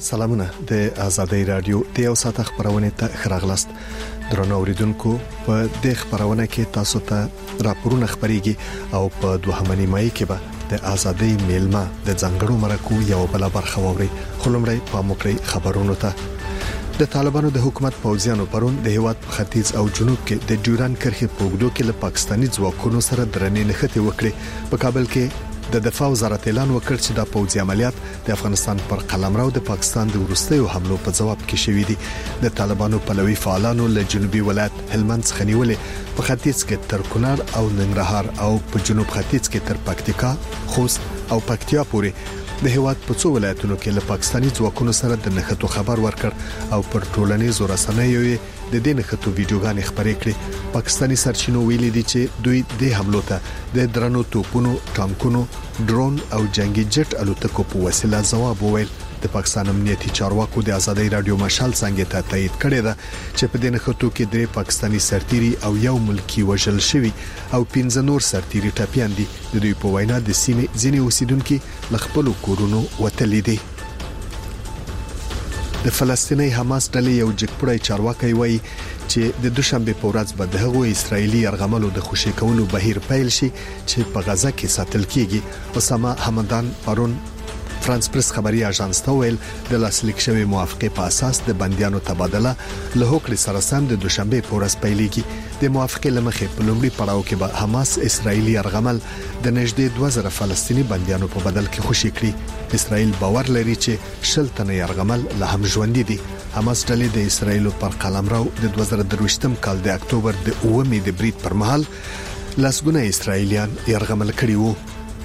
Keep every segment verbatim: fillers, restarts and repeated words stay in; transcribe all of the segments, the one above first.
سلامونه د آزادۍ رادیو د یو ساعت خبرونه ته خراغلاست. درنو اوریدونکو په دې خبرونه کې تاسو ته راپورونه خبريږي او په دوهمه نیمایي کې به د آزادۍ میلمه د ځنګړو مرکو یو بل برخه ووري. خلمړی په موکري خبرونو ته د طالبانو د حکومت پوځیانو پرون د هیواد په ختیځ او جنوب کې د ډیوران کرښې په اوږدو کې له پاکستاني ځواکونو سره درنې نښتې وکړې. په کابل کې د دفاع وزارت اعلان وکړ چې د پوځي عملیات د افغانستان پر قلمرو د پاکستان د وروستیو حملو په جواب کې شوې دي. د طالبانو پلوي فعالانو له جنوبي ولایت هلمند څخه نیولې په ختیځ کې تر کونړ او ننګرهار او په جنوب ختیځ کې تر پکتیکا، خوست او پکتیا پورې د هیواد په څو ولایتونو کې له پاکستاني ځواکونو سره د نښتو خبر ورکړ او پر ټولنیزو رسنیو د دې نښتو ویډیوګانې خبرې کړې. پاکستاني سرچینو ویلي دي چې دوی د حملو ته د درنو توپونو، ټانکونو، ډرون او جنگي جټ الوتکو په وسیله ځواب وویل. د پاکستان امنیتي چارواکو د آزادۍ رادیو مشال څنګه ته تایید کړی ده چې په دې نښتو کې درې پاکستاني سرتيري او یو ملکی وژل شوی او پنځه نور سرتيري ټپيان دي. د دوی په وینا د سیمې ځینې اوسیدونکو لخپلو کورونو وتلي دي. د فلسطیني حماس ډلې یو جګپړی چارواکي وایي چې د دوشنبه په ورځ به د هغو اسرایلی يرغملو د خوشی کولو بهیر پیل شي چې په غزا کې ساتل کیږي. اسامه حمدان پرون فرانس پریس خبري اژانس ته ویل د لاسلیک شوی موافقه په اساس د بنديانو تبادله له هوکړې سره سم د دوشنبه په ورځ پیلېږي. د موافقه لمخې په لومړي پړاو کې به حماس اسرایلی يرغمل د نږدې دوه زره فلسطینی بنديانو په بدل کې خوشی کړي. اسرائیل باور لري چې شل تنه يرغمل له هم ژوند دي. حماس ډلې د اسرایل پر قلمرو د دوه زره درویشتم کال د اکتوبر د اومې د برید پر مهال لاسګونه اسرایلیان يرغمل کړي وو.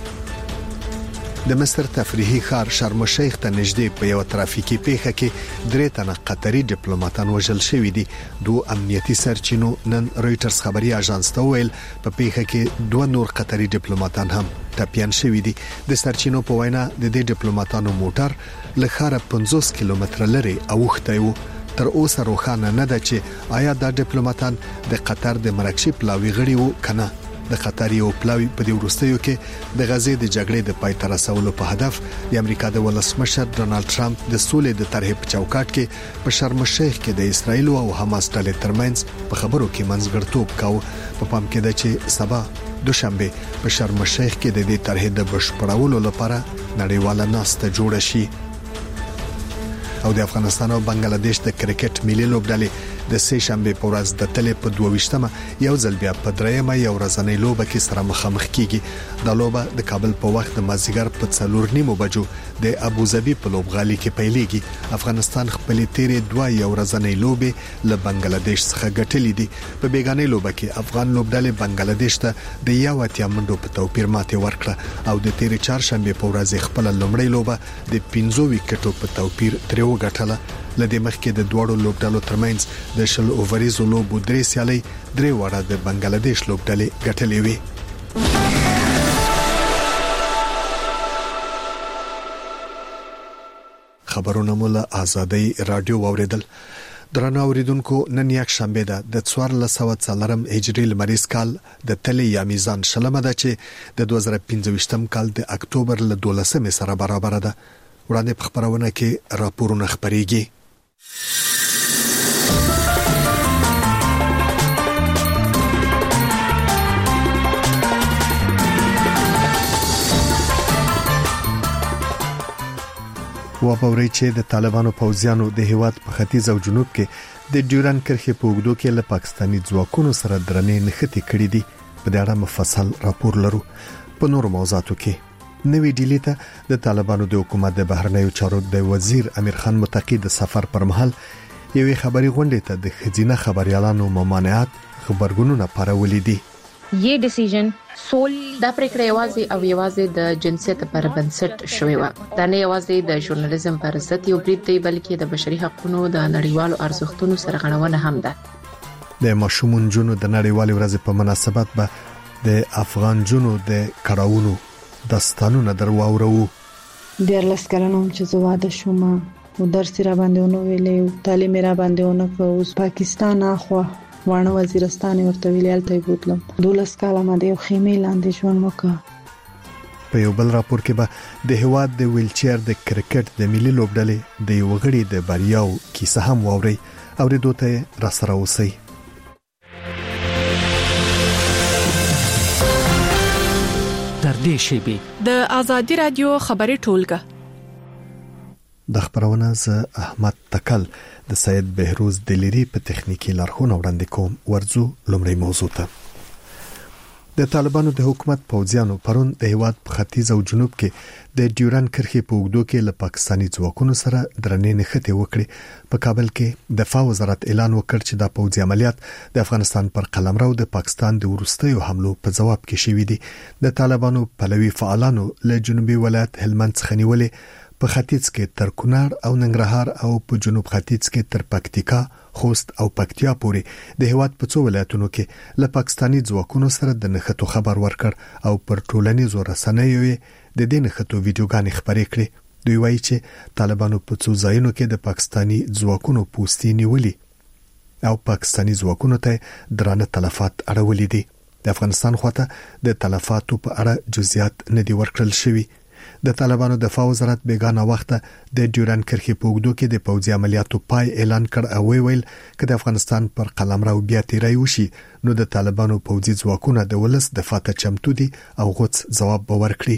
د مصر تفریحي ښار شرم الشیخ ته نږدې په یو ترافیکي پیښه کې درې تنه قطري ډیپلوماټان وژل شوي دي. دوه امنیتي سرچینو نن رويټرز خبري اژانس ته ویل په پیښه کې دوه نور قطري ډیپلوماټان هم ټپيان شوي دي. د سرچینو په وینا د دې ډیپلوماټانو موټر له ښاره پنځوس کیلومتره لري اوخته و. تر اوسه روښانه نه ده چې آیا دا ډیپلوماټان د قطر د مراکشي پلاوی غړي وو کنه. د قطر یو پلاوی په دې وروستیو کې د غزې د جګړې د پای ته رسولو په هدف د امریکا د ولسمشر ډونالد ټرمپ د سولې د طرحې په چوکاټ کې په شرم الشیخ کې د اسرایل او حماس ډلې ترمنځ په خبرو کې منځګړتوب کاوه. په پام کې ده چې سبا دوشنبه په شرم الشیخ کې د دې طرحې د بشپړولو لپاره نړیواله ناسته جوړه شي. او د افغانستان او بنگلاديش د کرکټ ملي لوبډلې د سه شنبه په ورځ د تلې په دوه ویشتمه یو ځل بیا په درېمه یو ورځنۍ لوبه کې سره مخامخ کیږي. د لوبه د کابل په وخت د مازیګر په څلور نیمو بجو د ابوظبي په لوبغالي کې پیلېږي. افغانستان خپل تیرې دوه یو ورځنۍ لوبه له بنگلاديش څخه ګټلې دي. په بیگانې لوبه کې افغان لوبډلې بنگلاديش ته د یو اتیا منډو په توپیر ماته ورکړه او د تیرې چهارشنبه په ورځ خپل لومړی لوبه د پنځو وکټو په توپیر ترې وګټله. لدې مخکې د دوړو لوبډلو ترمنځ د شل اووريزو لوبو درې سیالي درې وړه د بنگلاديش لوبډلې ګټلې وي. خبرونه مولا آزادۍ رادیو واوریدل. درنو اوریدونکو نن یک شنبه ده د څوارلس سوه څلورم هجري لمریز کال د تلې یا میزان شلمه ده چې د دوه زره پنځه ویشتم کال د اکتوبر له دولسمې سره برابر ده. وړاندې په خبرونه کې راپورونه خبريږي. و په ورې چې د طالبانو پوځیانو د هیواد په ختیځ او جنوب کې د ډیوران کرښې په اوږدو کې له پاکستاني ځواکونو سره درنې نښتې کړې دي. په دې اړه مفصل راپور لرو. په نورو موضوعاتو کې نوې ډیلی ته د طالبانو د حکومت د بهرنیو چارو د وزیر امیر خان متقی د سفر پر مهال یوې خبري غونډې ته د خزینه خبريالانو ممانعت خبرګونونه پارولې دي. یہ ډیسیژن سول دا پریکړه یوازې او یوازې د جنسیت پر بنسټ شوې و. دا نه یوازې د ژورنالیزم پر ضد یو برید دی بلکې د بشري حقوقو د نړیوالو ارزښتونو سره غړونه هم ده. د ماشومون جنو د نړیوال ورځ په مناسبت به د افغان جنو د کړهونو داستانونه درواورو. ډېر لسکرانو چې زواده شوم او درس را باندې ونو ویلې تعلیم را باندې ونه کو. اوس پاکستان اخوا وانه وزیرستان ورته ویلال ته بوتلم. دولس کاله ما د یو خیمه لاندې ژوند وکړ. په یو بل راپور کې به د هواد د ویلچیر د کرکټ د ملي لوبډلې د یو غړي د بریاو کیسه هم واوري او د دوته را سره اوسئ. تر دې شیبې د آزادي رادیو خبري ټولګه د خبرونه ز احمد تکل د سید بهروز دلیری په تخنیکی لارښوونه وړاندې کوم. ورځو لومړی موضوع ته. د طالبانو د حکومت پوځیانو پرون د هیواد په ختیځ او جنوب کې د ډیورن کرښې په اوږدو کې له پاکستاني ځواکونو سره درنې نښتې وکړې. په کابل کې دفاع وزارت اعلان وکړ چې د پوځي عملیات د افغانستان پر قلمرو د پاکستان د وروستیو حملو په جواب کې شوې دي. د طالبانو پلوي فعالانو له جنوبي ولایت هلمند څخه نیولې په ختیځ کې تر کونړ او ننګرهار او په جنوب ختیځ کې تر پکتیکا، خوست او پکتیا پورې د هیواد په څو ولایتونو کې له پاکستاني ځواکونو سره د نښتو خبر ورکړ او پر ټولنیزو رسنیو د دې نښتو ویډیوګانې خبرې کړې. دوی وایي چې طالبانو په څو ځایونو کې د پاکستاني ځواکونو پوستې نیولې او پاکستاني ځواکونو ته درانه تلفات اړولې دي. د افغانستان خواته د تلفاتو په اړه جزئیات نه دي ورکړل شوي. د طالبانو دفاع وزارت بیگانه وخته د ډیورن کرښې په اوږدو کې د پوځي عملیاتو پای اعلان کړ او ویل چې د افغانستان پر قلمرو بیا تیری وشي نو د طالبانو پوځي ځواکونه د ولس دفاع ته چمتو دي او غوڅ ځواب به ورکړي.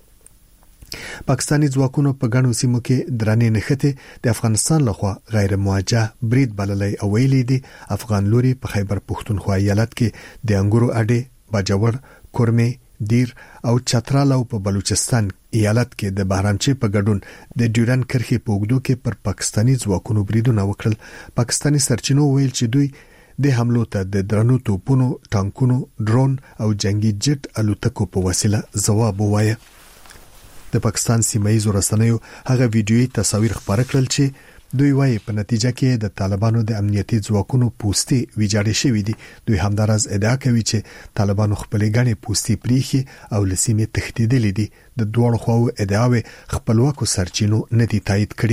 پاکستاني ځواکونو په ګڼو سیمو کې درنې نښتې د افغانستان لخوا غیر موجه برید بللې او ویلي دي افغان لوري په خیبر پښتونخوا ایالت کې د انګورو اډې، باجوړ، کورمه، دیر او چترال او په بلوچستان ایالت کې د بهرامچې په ګډون د ډیورن کرښې په اوږدو کې پر پاکستاني ځواکونو بریدونه وکړل. پاکستاني سرچینو ویل چې دوی د حملو ته د درنو توپونو، ټانکونو، ډرون او جنگي جټ الوتکو په وسیله ځواب ووایه. د پاکستان سیمایي رسنیو هغه ویډیويي تصاویر خبره کړل چې دوی وايي په نتیجه کې د طالبانو د امنیتي ځواکونو پوستې ویجاړې شوې دي. دوی همدارز ادعا کوي چې طالبانو خپلې غني پوستې پریخي او لسیمه تهدیدلې دي. د دوه خواو ادعاوې خپلواکو سرچینو نه دي تایید کړي.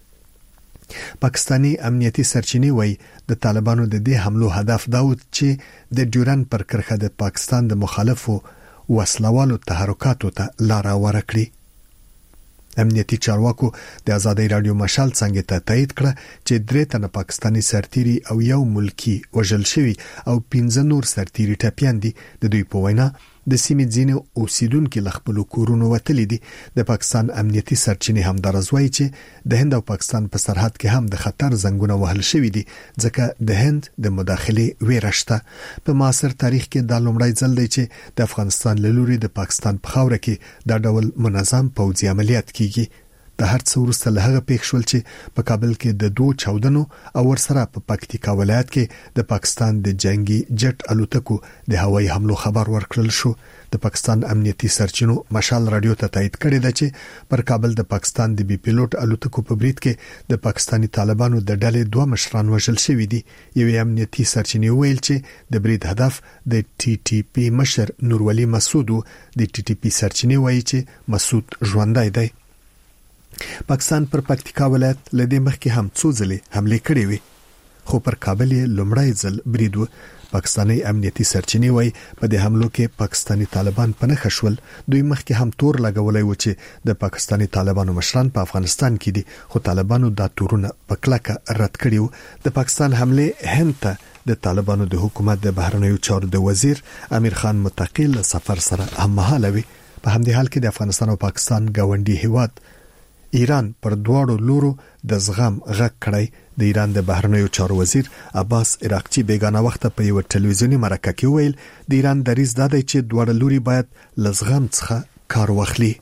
پاکستاني امنیتي سرچینې وايي د طالبانو د دې حملو هدف دا و چې د ډیورن پر کرښه د پاکستان د مخالفو وسلوالو تحرکاتو ته لار ورکړي. امنیتي چارواکو د آزادۍ رادیو مشال څنګه ته تایید کړه چې درې تنه پاکستاني سرتیري او یو ملکی وژل شوی او پنځه نور سرتیري ټپيان دي. د دوی په وینا د سیمې ځینې اوسیدونکو له خپل کورونو وتلي دي. د پاکستان امنیتي سرچینې هم درزوي چې د هند او پاکستان په سرحد کې هم د خطر زنګونه وهل شوی دي ځکه د هند د مداخله ویرشته. په معاصر تاریخ کې دا لومړی ځل دی چې د افغانستان له لوري د پاکستان په خاوره کې دا ډول منظم پوځي عملیات کیږي. د هر څه وروسته له هغه پیښ شول چې په کابل کې د دوه چاودنو او ورسره په پکتیکا ولایت کې د پاکستان د جنگي جټ الوتکو د هوایي حملو خبر ورکړل شو. د پاکستان امنیتي سرچینو مشال رادیو ته تایید کړی دی چې پر کابل د پاکستان د بي پیلوټ الوتکو په برید کې د پاکستاني طالبانو د ډلې دوه مشران وژل شوي دي. یو امنیتي سرچینې ویل چې د برید هدف د ټي ټي پی مشر نورولي مسعود د ټي ټي پی سرچینې وایي چې مسعود ژوندای دی. پاکستان پر پکتیکا ولایت لدې مخکې هم څو ځلې حمله کړې وي خو پر کابل لومړی ځل برید و. پاکستاني امنیتي سرچینې وایي په دې حملو کې پاکستاني طالبان پنه خښول. دوی مخکې هم تور لګولای و چې د پاکستاني طالبانو مشران په افغانستان کې دي خو طالبانو دا تورونه په کلکه رد کړي وو. د پاکستان حمله هند ته د طالبانو د حکومت د بهرنیو چارو د وزیر امیر خان متقی له سفر سره هممهاله وي. په همدې حال کې د افغانستان او پاکستان گاونډي هیواد ایران پر دواړو لورو د زغم غږ کړی. د ایران د بهرنیو چارو وزیر عباس عراقچی بیگانه وخت په یو ټلویزیونی مرکه کې ویل د ایران دریځ دا دی چې دواړه لوري باید له زغم څخه کار واخلي.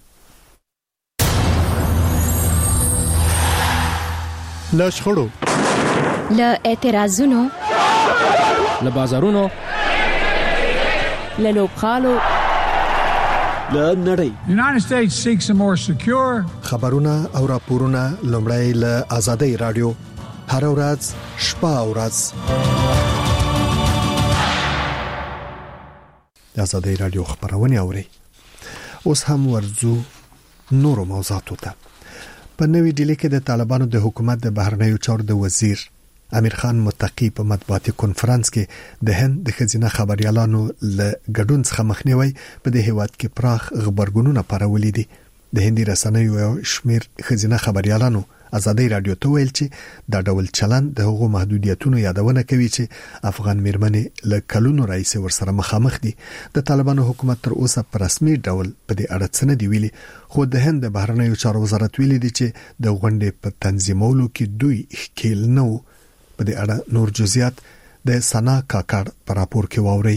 له شخړو، له اعتراضونو، له بازارونو، له لوبخالو، له نړۍ. The United States seeks a more secure. خبرونه او راپورونه لومړی له آزادۍ رادیو هر ورځ شپه او ورځ د آزادۍ رادیو خبرونه اوري. اوس هم ورځو نورو موضوعاتو ته. په نوې ډیلي کې د طالبانو د حکومت د بهرنیو چارو د وزیر امیر خان متقی په مطبوعاتي کانفرنس کې د هند د خزینه خبريالانو له ګډون څخه مخنیوي په دې هیواد کې پراخ خبرګونونه پارولې دي. د هندي رسنیو شمیر خزینه خبريالانو ازادي رادیو ته ویل چې دا ډول چلن د هغو محدودیتونو یادونه کوي چې افغان میرمنې له کلونو راځي ورسره مخامخ دي. د طالبانو حکومت تر اوسه په رسمي ډول په دې اړه څه نه دی ویلي، خو د هند د بهرنیو چارو وزارت ویلي دی چې د غونډې په تنظیمولو کې دوی ښکیل نه وو. په دې اړه نور جزئیات د سنا کاکړ په راپور کې واوري.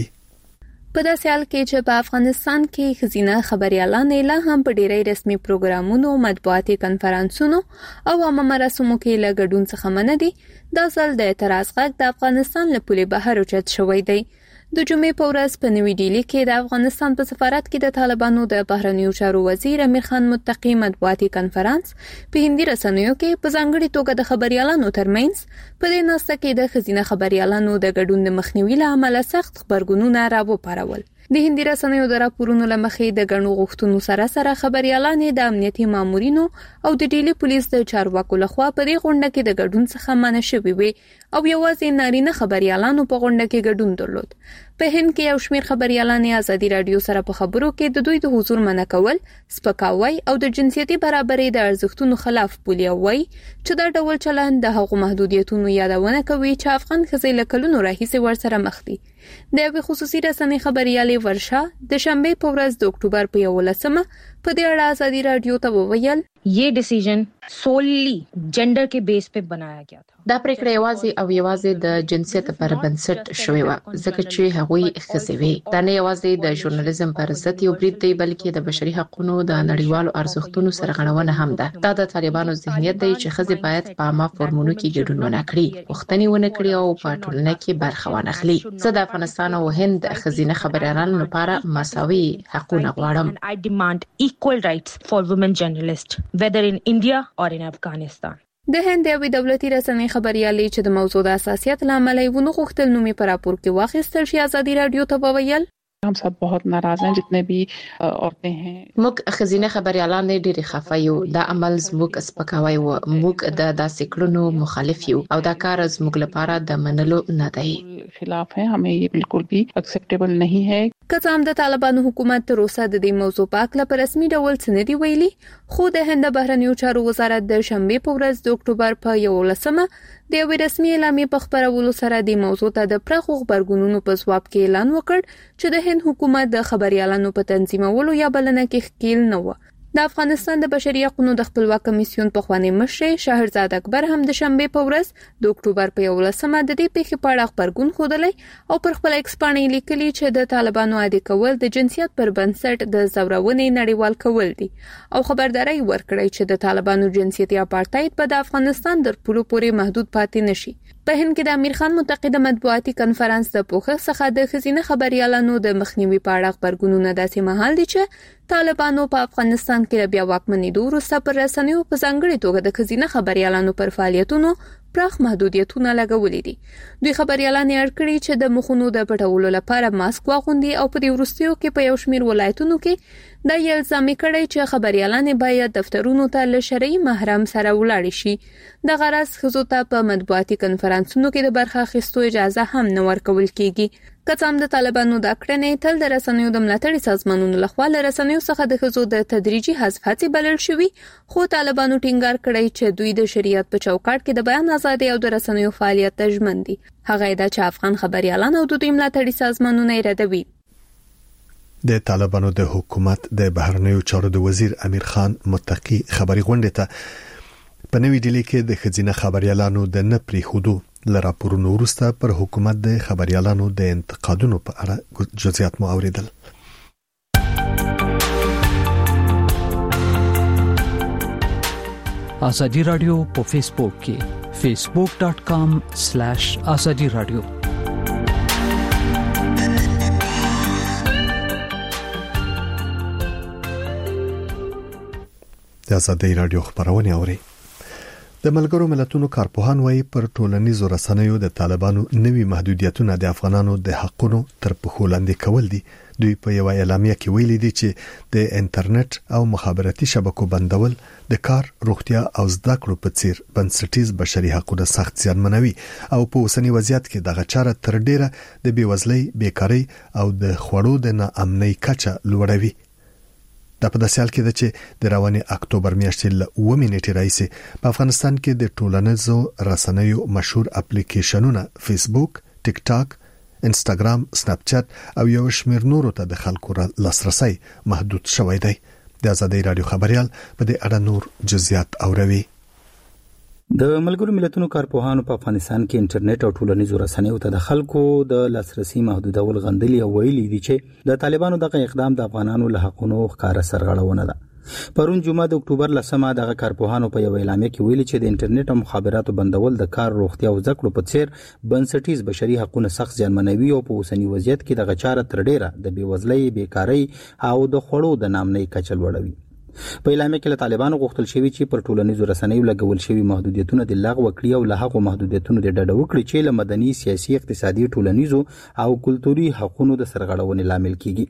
په داسې حال کې چې په افغانستان کې خزینه خبريالان لا هم په ډیری رسمي پروګرامونو، مطبوعاتي کانفرنسونو او عامه مراسمو کې له ګډون څخه منع دي، دا ځل د اعتراض غږ د افغانستان له پولې بهر اوچت شوی دی. د جمعې په ورځ په نوې ډیلي کې د افغانستان په سفارت کې د طالبانو د بهرنیو چارو وزیر امیر خان متقی مطبوعاتي کانفرنس په هندي رسنیو کې په ځانګړي توګه د خبريالانو ترمنځ په دې ناسته کې د خزینه خبريالانو د ګډون د مخنیوي له امله سخت خبرګونونه راوپارول. د هندي رسنیو د راپورونو لمخې د غنو غوښتنو سره سره خبريالان د امنیتي مامورینو او د ډیلی پولیس د چارواکو لخوا په دې غونډه کې د ګډون څخه منع شوي وي او یوازې نارینه خبريالانو په غونډه کې ګډون درلود. په هند کې یو شمېر خبريالان ازادي رادیو سره په خبرو کې د دوی د حضور منع کول، سپکاوی او د جنسيتي برابرۍ د ارزښتونو خلاف بولي او وایي چې دا ډول چلند د هغو محدودیتونو یادونه کوي چې افغان ښځې له کلونو راهیسې ورسره مخ دي. د یوې خصوصي رسنۍ خبريالې ورشا د شنبه په ورځ د اکتوبر په یولسمه په دې اړه ازادي رادیو ته وویل یہ ډیسیژن سوللی جندر کې بیس په بنایا گیا تھا. دا پریکړه یوازې او یوازې د جنسیت پر بنسټ شوې و، ځکه چې هغوی ښځې وي. دا نه یوازې د ژورنالیزم پر ضد یو برید دی، بلکې د بشري حقوقو د نړیوالو ارزښتونو سرغړونه هم ده. دا د طالبانو ذهنیت دی چې ښځې باید په عامه فورمونو کې ګډون ونه کړي، پوښتنې ونه کړي او په ټولنه کې برخه ونه اخلي. زه د افغانستان او هند خزینه خبريالانو لپاره مساوي حقوق غواړم. I demand equal rights for women journalists whether in India or in Afghanistan. د هند یوې دولتي رسنۍ خبريالې چې د موضوع د حساسیت لامل یې ونه غوښتل نومي په راپور کې واخیستل شي، ازادي رادیو ته وویل हम सब बहुत नाराज हैं जितने भी औरतें हैं. موږ خزینه خبريالان ډېر خفه یو. دا عمل زموږ سپکاوی و. موږ د داسې کړنو مخالف یو او دا کار زموږ لپاره د منلو نه دی. خلاف ہے، हमें ये बिल्कुल भी एक्सेप्टेबल नहीं है. که څه هم د طالبانو حکومت تر اوسه د دې موضوع په اړه په رسمي ډول څه نه دی ویلي، خو د هند بهرنیو چارو وزارت د شنبه په ورځ د اکتوبر په یولسمه د یوې رسمي اعلامیې په خبرولو سره د موضوع ته د پراخو خبرګونونو په ځواب کې اعلان وکړ چې د هند حکومت د خبريالانو په تنظیمولو یا بلنه کې ښکیل نه و. د افغانستان د بشري حقوقو د خپلواک کمیسیون په خوانی مشر شهرزاد اکبر هم د شنبه په ورځ د اکتوبر په یولسمه د دې پیښې په اړه خبرګون خوده او پر خپل ایکس باندې لیکلي چې د طالبانو عادي کول د جنسیت پر بنسټ د زورونې نړیوال کول دي او خبرداري ورکړی چې د طالبانو جنسیتي اپارټاید په د افغانستان در پلو پورې محدود پاتې نشي. په هند کې د امیر خان متقی مطبوعاتي کانفرنس د پوښښ څخه د خزینه خبريالانو د مخنیوي په اړه خبرګونونه داسې مهال دي چې طالبانو په افغانستان کې بیا واکمنېدو وروسته پر رسنیو په ځانګړي توګه د خزینه خبريالانو پر فعالیتونو پراخ محدودیتونه لګولې دي. دوی خبريالان یې اړکړي چې د مخونو د پټولو لپاره ماسک واغوندي او په دې وروستیو کې په یو شمېر ولایتونو کې دا یې الزامي کړی چې خبريالان باید دفترونو ته له شرعي محرم سره ولاړ شي. د غرض خزو ته په مطبوعاتي کانفرنسونو کې د برخه اخیستو اجازه هم نه ورکول کیږي. که څه هم د طالبانو د کړنې تل د رسنیو د ملاتړي سازمانونو لخوا له رسنیو څخه د خزو د تدریجي حذف هڅې بلل شوي، خو طالبانو ټینګار کړی چې دوی د شریعت په چوکاټ کې د بیان ازادي او د رسنیو فعالیت ته ژمن دي. هغه دا چې افغان خبريالان او د دوی ملاتړي سازمانونه یې ردوي. د طالبانو د حکومت د بهرنیو چارو د وزیر امیر خان متقی خبري غونډه ته په نوې ډیلي کې د خزینه خبريالانو د نه پریښودو لراپورونو وروسته پر حکومت د خبريالانو د انتقادونو په اړه جزئیات مو اوریدل. ازادي رادیو په فیسبوک کې facebook dot com slash azadi radio. د ازادي رادیو خبرونه اوري. د ملګرو ملتونو کارپوهان وايي پر ټولنیزو رسنیو د طالبانو نوي محدودیتونه د افغانانو د حقونو تر پښو لاندې کول دي. دوی په یو اعلامیه کې ویلي دي چې د انټرنیټ او مخابراتي شبکو بندول د کار، روغتیا او زده کړو په څیر بنسټیز بشري حقوقو سخت زیانمنوي او په اوسنی وضعیت کې دغه چاره تر ډیره د بیوزلۍ، بیکاری او د خوړو د ناامنۍ کچه لوړوي. دا په داسې حال کې ده چې د رواني اکتوبر میاشتې له اووه نیټې راهیسې په افغانستان کې د ټولنیزو رسنیو مشهور اپلیکیشنونه فیسبوک، ټیک ټاک، انستګرام، سناپ چات او یو شمېر نورو ته د خلکو لاسرسي محدود شوی دی. د آزادۍ رادیو خبريال په دې اړه نور جزئیات اوروي. د ملګرو ملتونو کارپوهانو په افغانستان کې انټرنیټ او ټولنیزو رسنیو ته د خلکو د لاسرسي محدودول غندلي او ویلي دي چې د طالبانو دغه اقدام د افغانانو له حقونو ښکارا سرغړونه ده. پرون جمعه د اکتوبر لسمه دغه کارپوهانو په یو اعلامیه کې ویلي چې د انټرنیټ او مخابراتو بندول د کار، روغتیا او زده کړو په څیر بنسټیز بشري حقوقونه سخت زیانمنوي او په اوسنی وضعیت کې دغه چاره تر ډیره د بیوزلۍ، بیکاری او د خوړو د ناامنۍ کچه لوړوي. په اعلامیه کې له طالبانو غوښتل شوی چې پر ټولنیزو رسنیو لګول شوی محدودیتونه د لغوه کړي او له هغو محدودیتونو د ډډه وکړي چې له مدني، سیاسي، اقتصادي، ټولنیزو او کلتوري حقوقو د سرغړونې لامل کیږي.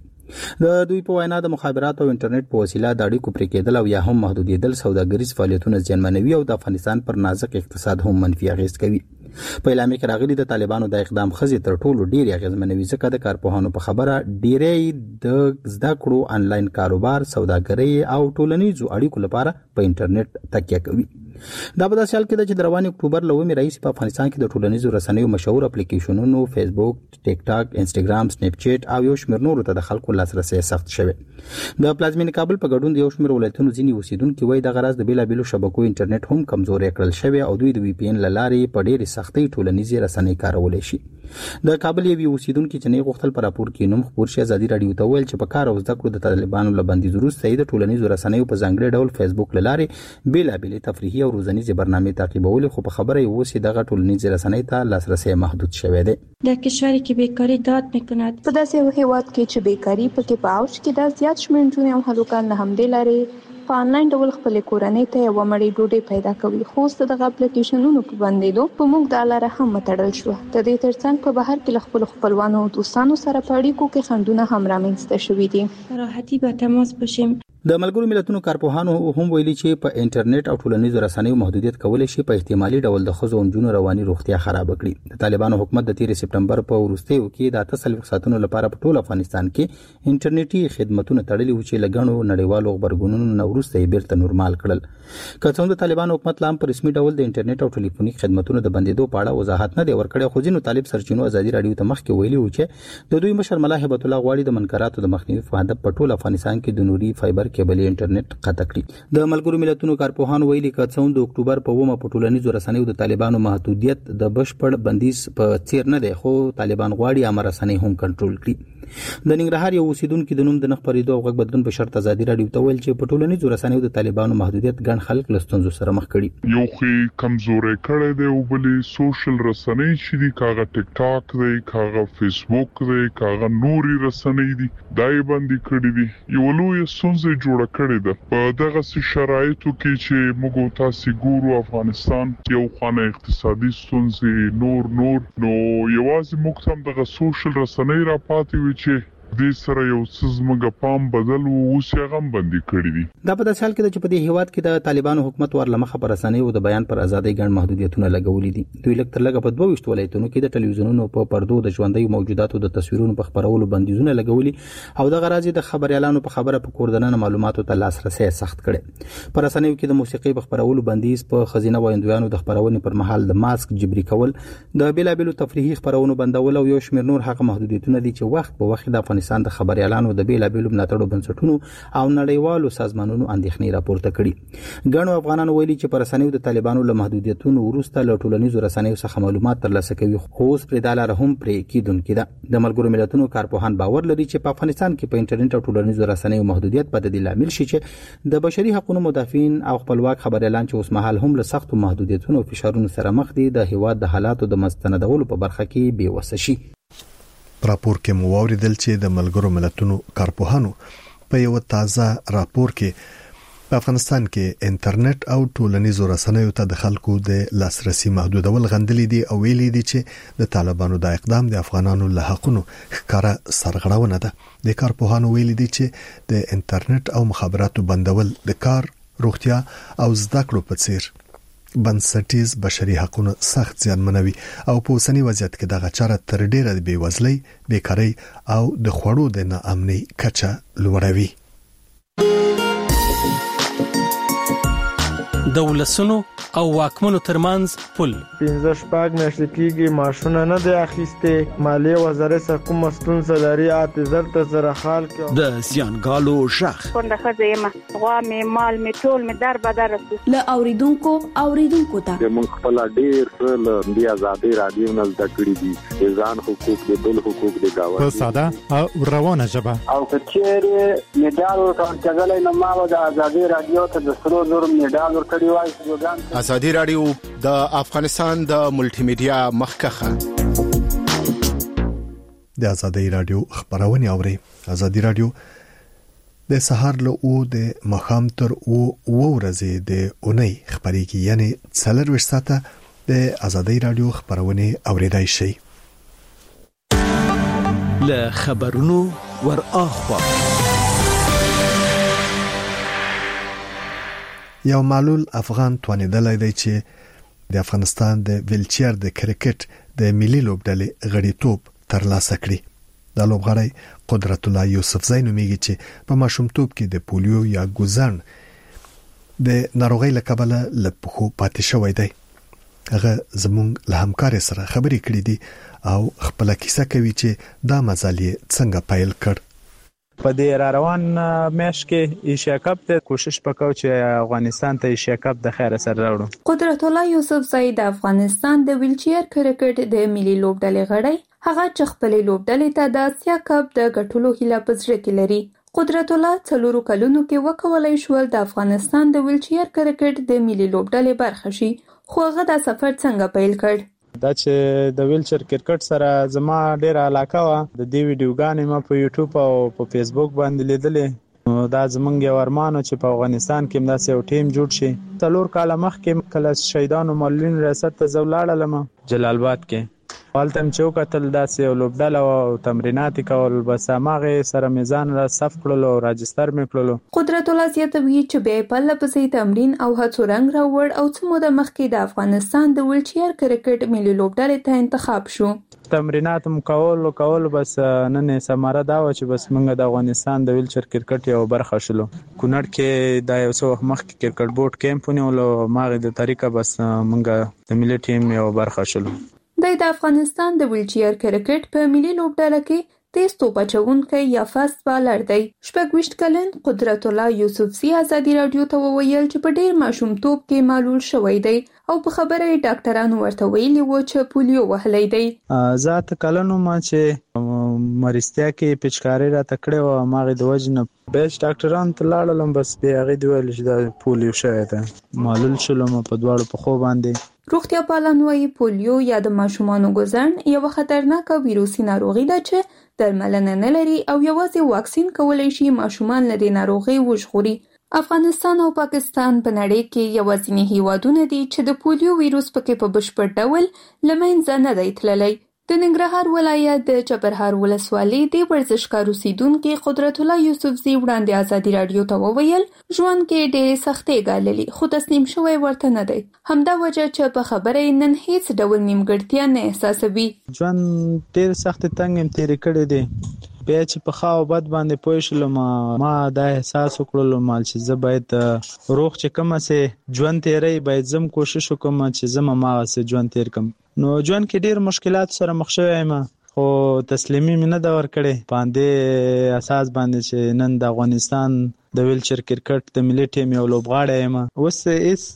د دوی په وینا د مخابرات او انټرنیټ په وسیله د اړیکو پرې کېدل او یا هم محدودیدل سوداګریز فعالیتونه زیانمنوي او د افغانستان پر نازک اقتصاد هم منفي اغیز کوي. په اعلامیه کې راغلي د طالبانو د اقدام خزي تر ټولو ډیر اغیزمنوي ځکه د کارپوهانو په خبره ډیرې د زده کړو، انلاین کاروبار، سوداګري او ټولنیزو اړیکو لپاره په انټرنیټ تکیه کوي. دا په داسې حال کې د رواني اکتوبر لومړی رئیس په افغانستان کې د ټولنیزو رسنیو مشهور اپلیکیشنونو فیسبوک، ټیک ټاک، انستګرام، سناپ چات او یو شمېر نورو ته د خلکو لاسرسي سخت شوی. د پلازمینې کابل په ګډون د یو شمېر ولایتونو ځینې اوسیدونکو وایي د غرض د بیلابېلو شبکو انټرنیټ هم کمزوري کړل شوی او دوی د وی پی ان لارې په ډېرې سختۍ ټولنیزې رسنۍ کارولای شي. د کابل یو اوسیدونکو چې نه غوښتل پر راپور کې نوم خبر شي آزادي رادیو ته ویل چې په کار او زده کړو د طالبانو له بندیز وروسته د ټولنیزو رسنیو په ځانګړي ډول فیسبوک لارې بیلابېلې تفریحي او روزنیزې برنامې تعقیبول، خو په خبره یې اوس دغه ټولنیزې رسنۍ ته لاسرسي محدود شوی دی. در کشوری که بیکاری داد میکند په داسې هیواد کې چې بیکاری پکې په اوج کې د زیات شمېر نجونې او هلکان له همدې لارې په انلاین ډول خپل کورنۍ ته یو مړی ډوډۍ پیدا کوي. خو ست دغه اپلیکیشنونو په بندیدو په موږ د لاره هم متړل شو. د دې ترڅنګ په بهر کې له خپل خپلوانو او دوستانو سره په اړیکو کې خنډونه هم رامنځته شوي دي. راحتي به تماس بشیم. د ملګرو ملتونو کارپوهانو هم ویلي چې په انټرنیټ او ټولنیزو رسنیو محدودیت کولای شي په احتمالي ډول د ښځو او نجونو رواني روغتیا خراب کړي. د طالبانو حکومت د تیر سپټمبر په وروستیو کې د اته ساتونو لپاره په ټول افغانستان کې انټرنیټي خدماتونه تړلي و چې لګڼو نړیوالو خبرګونونو نو وروسته یې بیرته نورمال کړل. که څنګه د طالبانو حکومت لام په رسمي ډول د انټرنیټ او ټلیفوني خدماتونو د بندیدو په اړه وضاحت نه دی ورکړی، خو ځینو طالب سرچینو آزادي رادیو ته مخکې ویلي و چې د دوی مشر ملا هبت الله غواړي د منکراتو د مخنیوي په هدف په ټول افغانستان کې د نوري فایبر کیبل انټرنیټ قطع کړي. د ملګرو ملتونو کارپوهانو ویلي چې څون د اکتوبر په ومه په ټولنیزو رسنیو د طالبانو محدودیت د بشپړ بندیز په څیر نه دی، خو طالبان غواړي امر رسنۍ هم کنټرول کړي. د ننګرهار یو اوسیدونکو د نوم د نخ پریدو او غږ بدلون په شرط آزادي رادیو ته ویل چې په ټولنیزو رسنیو د طالبانو محدودیت ګڼ خلک له ستونزو سره مخ کړي. یو خې کمزوري کړي دی او بلې سوشل رسنۍ چې دی کاغه ټیک ټاک دی، کاغه فیسبوک دی، کاغه نوري رسنۍ دی دای باندې کړي دي. یو لوی ستونزه جوړه کړي ده په دغه شرایطو کې چې موږ تاسو ګورو افغانستان یو خانه اقتصادي ستونزې نور نور نو یوازې موږ هم دغه سوشل رسنۍ را پاتې وي چې دې سره یو څه زموږ پام بدل وو اوس یې غم بندي کړی دي. دا په داسې حال کې چې په دې هیواد کې د طالبانو حکومت ورلمخه پر رسنیو د بیان پر ازادۍ ګڼ محدودیتونه لګولې دي. دوی لکه تر لږه په دوه ویشت ولایتونو کې د ټلویزیونونو په پردو د ژوندۍ موجوداتو د تصویرونو په خبرولو بندیزونه لګولي او د غراضي د خبريالانو په خبره په کوردننه معلوماتو ته لاسرسي سخت کړي. پر رسنیو کې د موسیقي په خبرولو بندیز، په خزینه وایندویانو د خبرونې پر مهال د ماسک جبري کول، د بیلابېلو تفریحي خبرونو بندول او یو شمېر نور هغه محدودیتونه دي چې وخت په وخت د افغانستان د خبريالانو د بیلابېلو ملاتړو بنسټونو او نړیوالو سازمانونو اندېښنې راپورته کړي. ګڼو افغانانو ویلي چې پر رسنیو د طالبانو له محدودیتونو وروسته له ټولنیزو رسنیو څخه معلومات ترلاسه کوي، خو اوس پرې د لاره هم پرې کیدونکې ده. د ملګرو ملتونو کارپوهان باور لري چې په افغانستان کې په انټرنیټ او ټولنیزو رسنیو محدودیت په دې لامل شي چې د بشري حقوقو مدافعین او خپلواک خبريالان چې اوس مهال هم له سختو محدودیتونو او فشارونو سره مخ دي د هیواد د حالاتو د مستندولو په برخه کې بې وسه شي. راپور کې مو واوریدل چې د ملګرو ملتونو کارپوهانو په یو تازه راپور کې په افغانستان کې انټرنیټ او ټولنیزو رسنیو ته د خلکو د لاسرسي محدودول غندلې دي او ویلي دي چې د طالبانو د اقدام د افغانانو له حقونو ښکارا سرغړونه ده. د کارپوهانو ویلي دي چې د انټرنیټ او مخابراتو بندول د کار، روغتیا او زده کړو په څیر بنسټیز بشري حقوقونه سخت زیانمنوي او په اوسنی وضعیت کې دغه چاره تر ډیره د بیوزلۍ، بیکاری او د خوړو د ناامنۍ کچه لوړوي. د ولسونو او واکمنو ترمنځ پل پنځه شپږ میاشتې کېږي ماشونه نه دی اخیسته. مالیه وزارت څخه کوم ستونزه لري اته زر ته زره خال کې د زیانګالو شخ څنګه خځه ما غوا می مال می ټول می در بدر ل اوریدونکو اوریدونکو ته موږ خپل ډیر څه د آزادي رادیو نه زده کړی دي، ځان حقوق د بل حقوق د گاوه په ساده او روانه ژبه او کچېره میډال ورکړل کېدل نو ما د آزادي رادیو ته د سرو زر میډال ورکړی وای. آزادي رادیو د افغانستان د ملټي میډیا مخکخه د آزادي رادیو خبرونه اوري. آزادي رادیو د سهار له او د مخام تر او ورځې د اونۍ خبرېږي، یعنی څلور وشت ساعته د آزادي رادیو خبرونه اوریدای شي. له خبرونو ور اخوا یو معلول افغان توانیدلای دی چې د افغانستان د ویلچیر د کرکټ د ملي لوبډلې غړیتوب ترلاسه کړي. د لوبغاړی قدرت الله یوسفزی نومیږي چې په ماشومتوب کې د پولیو یا ګوزن د ناروغۍ له کبله له پخو پاتې شوی دی. هغه زموږ له همکار سره خبرې کړې دي او خپل کیسه کوي چې دا مزالې څنګه پیل کړ. په دې را روان میش کې ایشیا کپ ته کوشش وکاو چې افغانستان ته ایشیا کپ د خیر سره راوړو. قدرت الله یوسفزی د افغانستان د ویلچیر کرکټ د ملي لوبډلې غړی، هغه چې خپل لوبډلې ته د اسیا کپ د ګټلو هیله پزړه کې لري. قدرت الله څلورو کلونو کې وکولای شو د افغانستان د ویلچیر کرکټ د ملي لوبډلې برخه شي، خو هغه د سفر څنګه پیل کړ؟ دا چې د ویلچر کرکټ سره زما ډیره علاقه و. د دې ویډیوګانې ما په یوټیوب او په فیسبوک باندې لیدلې. دا زمونږ یو ارمان چې په افغانستان کې همداسې یو ټیم جوړ شي. څلور کاله مخکې کله شهیدانو معلولین ریاست ته زه ولاړم جلال آباد کې. هلته مې چې وکتل داسې یو لوبډله او تمرینات کول، بس هماغې سره مې ځان را صف کړلو او راجستر مې کړلو. قدرت الله زیاتوي چې بیا پرله پسې تمرین او هڅو رنګ راوړ او څه موده مخکې د افغانستان د ویلچیر کرکټ ملي لوبډلې ته انتخاب شو. تمرینات مو کول او کول بس نن سماره دا و چې بس موږ د افغانستان د ویلچر کرکټ یو برخه شلو. کونړ کې دا یو څو وخت مخکې کرکټ بورډ کیمپ ونیولو، ماغې د طریقه بس موږ د ملي ټیم یو برخه شلو. د افغانستان د ویلچیر کرکټ په ملي لوبډله کې تیز توپ اچونکی یا فاست بالر دی. شپږ کلن قدرت الله یوسفزی آزادي رادیو ته وویل چې په ډیر ماشومتوب کې معلول شوی دی او په خبره ډاکټرانو ورته ویلي و چې پولیو وهلی دی. ذات کلنو ما چې مرستیا کې پچکاری را تکړه و ماغه د وجنه بیس ډاکټران ته لاړم، بس به هغه دی ویل چې د پولیو شوی دی. معلول شلم په دواړو په خو باندې. روغتیا پالان وايي پولیو یا د ماشومانو ګوزن یو خطرناکه ویروسي ناروغي ده چې درملنه نه لري او یوازې واکسین کولای شي ماشومان له دې ناروغي وژغوري. افغانستان او پاکستان په نړۍ کې یوازینی هیوادونه دي چې د پولیو ویروس پکې په بشپړ ډول لمنځه نه دی تللی. د ننګرهار ولایت د چپرهار ولسوالۍ د ورزشکار اوسیدونکو قدرت الله یوسفزی وړاندې آزادي رادیو ته وویل ژوند کې ډېرې سختۍ ګاللې خو تسلیم شوی ورته نه دی. همدا وجه چې په خبره نن هیڅ ډول نیمګړتیا نه احساسوي. ژوند ډېر سخت تنګ هم تیر کړی دی. بیا چې په خاو بد باندې پوه شلم ما دا احساس وکړلو مال چې زه باید روغ چې کومه سه ژوند تیری باید زم کوشش وکم چې زم ما سه ژوند تیر کم. نو ژوند کې ډیر مشکلات سره مخ شوی یم خو تسلیمي مې نه دا ور کړې. باندې اساس باندې چې نن د افغانستان د ویلچر کرکټ د ملي ټیم یو لوبغاړی یم. اوس هیڅ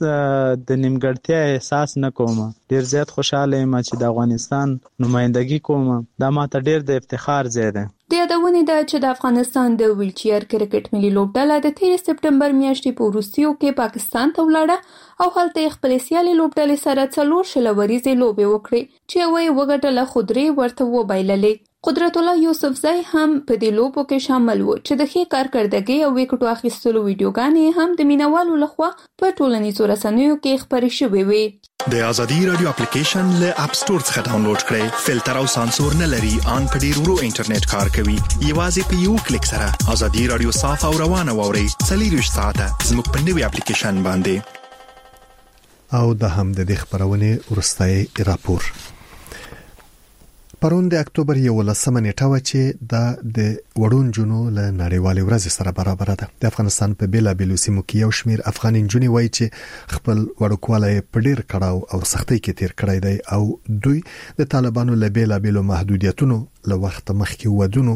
د نیمګړتیا احساس نه کوم. ډیر زیات خوشاله یم چې د افغانستان نمائندګي کوم. دا ماته ډیر د افتخار ځای دی. د یادونې ده چې د افغانستان د ویلچیر کرکټ ملي لوبډله د تیر سپټمبر میاشتې په وروستیو کې پاکستان ته ولاړه او هلته یې خپلې سیالې لوبډلې سره څلور شل ورځې لوبې وکړې چې یوه یې وګټله خو درې ورته وبایللې. قدرت الله یوسفزی هم په دې لوبو کې شامل و چې د ښې کارکردګۍ او وکټو اخیستلو ویډیوګانې هم د مینوالو لخوا په ټولنیزو رسنیو کې خپرې شوې وې. د ازادي رادیو اپلیکیشن له اپ سټور څخه ډاونلوډ کړئ. فلټر او سانسور نه لري، ان په ډیر ورو انټرنیټ کار کوي. یوازې په یو کلیک سره ازادي رادیو صاف او روانه واورئ. څلور ساعته زموږ په نوي اپلیکیشن باندې. او د هم د دې خبرونه ورستای راپور پرون د اکتوبر یولسمه نیټه و چې د د وړون جنو له نړیوالې ورځې سره برابر ده. د افغانستان په بیلا بیلو سیمو کې یو شمیر افغان انجونی وایي چې خپل وړوکوالی په ډیر کړهو او سختۍ کې تیر کړی دی او دوی د طالبانو له بیلا بیلو محدودیتونو له وخت مخکې ودونو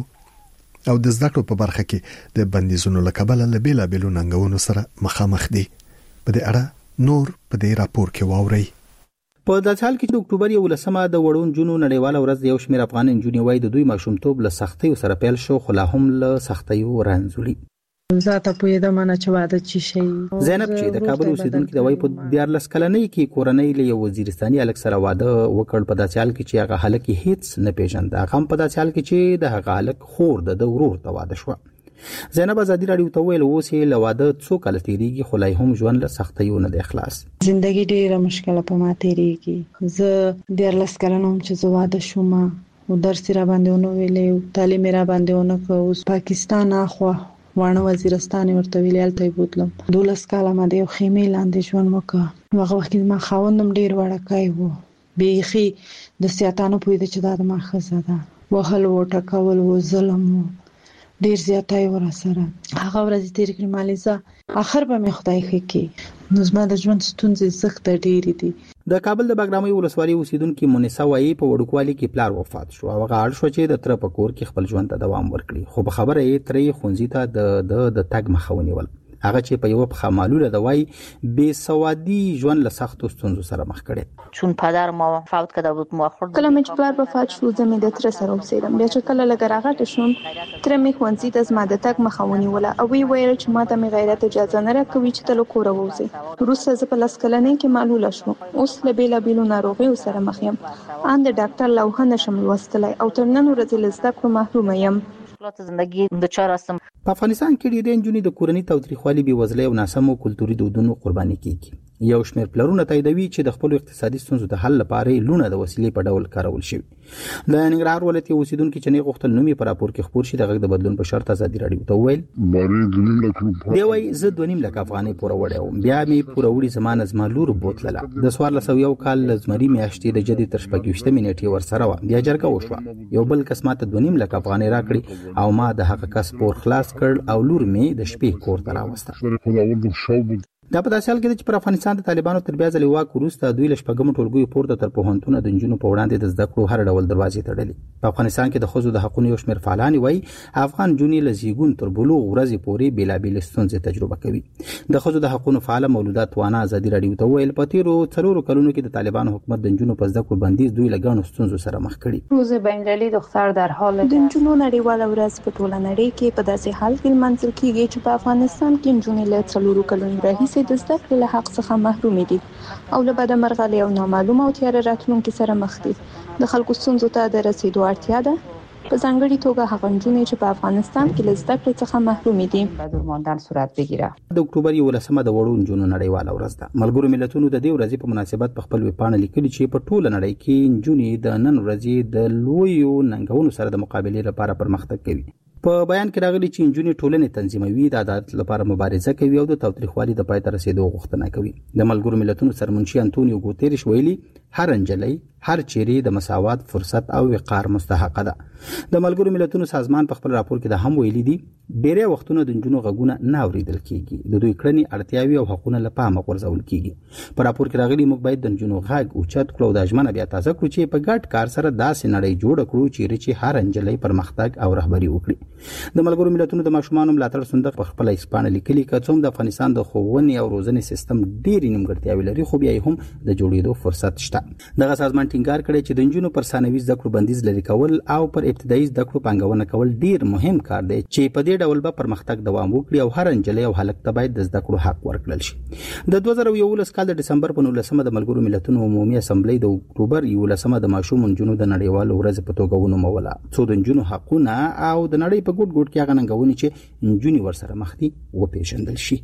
او د زده کړو په برخه کې د بندیزونو له کبله له بیلا بیلو ننګونو سره مخامخ دي. په دې اړه نور په دې راپور کې واورئ. په داسې حال کې چې د اکتوبر یولسمه د وړون جنو نړیواله ورځ یو شمېر افغان نجونې وایي د دوی ماشومتوب له سختیو سره پیل شو، خو لا هم له سختیو رنځوري. زه پوهېدم نه چې واده چی شي. زینب چې د کابل اوسیدونکې د وایي په دیارلس کلنۍ کې کورنۍ له یو وزیرستاني هلک سره واده وکړ. په داسې حال کې چې هغه هلک هیڅ نه پیژنده. هغه هم په داسې حال کې چې د هغه هلک خور د ده ورور ته واده شوه. زینب ازادي رادیو ته ویل اوس یې له واده څو کاله تېرېږي خو لا هم ژوند له سختیو نه دی خلاص. زندګي ډېره مشکله په ما تېرېږي. زه دیارلس کلنه وم چې زه واده شوم او درس را باندې ونه ویلې، تعلیم را باندې ونه کړ. اوس پاکستان اخوا وانه وزیرستان ورته ویل هلته یې بوتلم. دولس کاله ما د یو خیمې لاندې ژوند وکړ. هغه وخت کې ما خاوند هم ډېر وړوکی و، بیخي د سیاتانو پوهېده چې دا د ما ښځه ده. وهل و ټکول و ظلم و ډیر زیاتای ور سره. هغه ورځ تیر کړم مالیزه اخر به مې خدای ښه کی. نو زما د ژوند ستونزې سخت ډېرې دي. د کابل د باګرامي ولسوالۍ اوسیدونکو مونیسا وایي په وړوکوالي کې پلار وفات شو او هغه اړ شو چې د تر په کور کې خپل ژوند ته دوام ورکړي، خو په خبره یې ترې خونځي ته د د د تګ مخه ونیول. هغه چې په یو پخه معلوله ده وای بې سوادي ژوند له سختو ستونزو سره مخ کړي. چون پدر ما فوت کرده بود مؤخر کله مې پلار وفات شو زمې د تر سره اوسېدم. بیا چې کله لګ راغټ شوم تر مې خونځي د زما د تک مخاوني ولا او وی ویل چې ما ته مې غیرت اجازه نه راکوي چې تل کور ووزي. روسه ز په لاس کلنې کې معلوله شو. اوس له بیل بیلو ناروغي سره مخ یم. ان د ډاکټر لوحه نشم لوستلای او تر نن ورځې لزده کړو محروم یم. زندگی دچار هستم. په افغانستان کې ډېر نجونې د کورنۍ تاوتریخوالي بې وزلۍ او ناسمو کلتوري دودونو قرباني کیږي. یو شمېر پلرونه تاییدوي چې د خپل اقتصادي ستونزو د حل لپاره لونه د وسیلې په ډول کارول شوي. د ننګرهار ولایت اوسیدونکو چې نه غوښتل نومي پر راپور کې خبر شي د غږ د بدلون په شرط ازادي رادیو ته ویل دی وای زه دوه نیم لک افغانۍ پوره وړم. بیا مې پوره وړي زمانه زما لور بوتله د سوار لسو یو کال لزمري میاشتې د جدي تر شپږ منټې ور سره و. بیا جرګه وشوه. یو بل کس ماته دوه نیم لک افغانۍ راکړي او ما د هغه کس پور خلاص کړ او لور مې د شپې کور ته راوسته. دا په داسې حال کې چې پر افغانستان د طالبانو تر بیا ځلې واک وروسته دوی له شپږم ټولګیو پورته تر پوهنتونه د نجونو په وړاندې د زده کړو هر ډول دروازې تړلې. په افغانستان کې د ښځو د حقوقو یو شمېر فعالان وایي افغان نجونې له زیږون تر بلوغ ورځې پورې بېلابېلې ستونزې تجربه کوي. د ښځو د حقوقو فعاله مولوده توانه ازادي رادیو ته ویل په تیرو څلورو کلونو کې د طالبانو حکومت د نجونو په زده کړو بندیز دوی له ګڼو ستونزو سره مخ کړي. روز بین‌المللي دختر در حال د نجونو نړیواله ورځ په ټوله نړۍ کې په داسې حال کې لمانځل کیږي چې په افغانستان کې نجونې له څلورو کلونو راهیسې د زده کړې له حق څخه محروم دي او له بده مرغه له یو نامعلومه او تیاره راتلونکي سره مخ دي. د خلکو ستونزو ته د رسیدو اړتیا ده، په ځانګړي توګه هغه نجونې چې په افغانستان کې له زده کړې څخه محروم دي. بدور ماندن صورت بگیره. د اکتوبر یولسمه د وړو نجونو نړیواله ورځ ده. ملګرو ملتونو د دې ورځې په مناسبت په خپل ویبپاڼه لیکلي چې په ټوله نړۍ کې نجونې د نن ورځې د لویو ننګونو سره د مقابلې لپاره پرمختګ کوي. په بیان کې راغلي چې نجونې ټولنې تنظیموي، د عدالت لپاره مبارزه کوي او د تاوتریخوالي د پای ته رسیدو غوښتنه کوي. د ملګرو ملتونو سرمنشي انټونیو ګوتریش ویلي هر انجلۍ هر چیرې د مساوات فرصت او وقار مستحقه ده. د ملګرو ملتونو سازمان په خپل راپور کې د هم ویلي دي ډېری وختونه د نجونو غږونه نه اوریدل کیږي، د دوی کړنې اړتیاوې او حقونه له پامه غورځول کیږي. په راپور کې راغلي موږ باید د نجونو غږ اوچت کړو او د ژمنه بیا تازه کړو چې په ګډ کار سره داسې نړۍ جوړ کړو چې هر انجلۍ پرمختګ او رهبري وکړي. د ملګرو ملتونو د ماشومانو ملاتړ صندوق په خپل ایسپانه لیکلي که څوم د افغانستان د ښوونې او روزنې سیستم ډېرې نیمګړتیاوې لري خو بیا هم د جوړېدو فرصت شته. دغه سازمان ټینګار کړی چې د نجونو پر ثانوي زده کړو بندیز لري کول او پر ابتدایي زده کړو پانګونه کول ډیر مهم کار دی چې په دې ډول به پرمختګ دوام وکړي او هر نجلۍ او هلک ته باید د زده کړو حق ورکړل شي د دوه زره یولس کال د ډسمبر په نولسمه د ملګرو ملتونو عمومي اسمبلی د اکتوبر یولسمه د ماشوم نجونو د نړیوال ورځ په توګه ونوموله څو د نجونو حقونه او د نړۍ په ګډ ګډ کې هغه ننګونې چې نجونې ورسره مخ دي وپېژندل شي.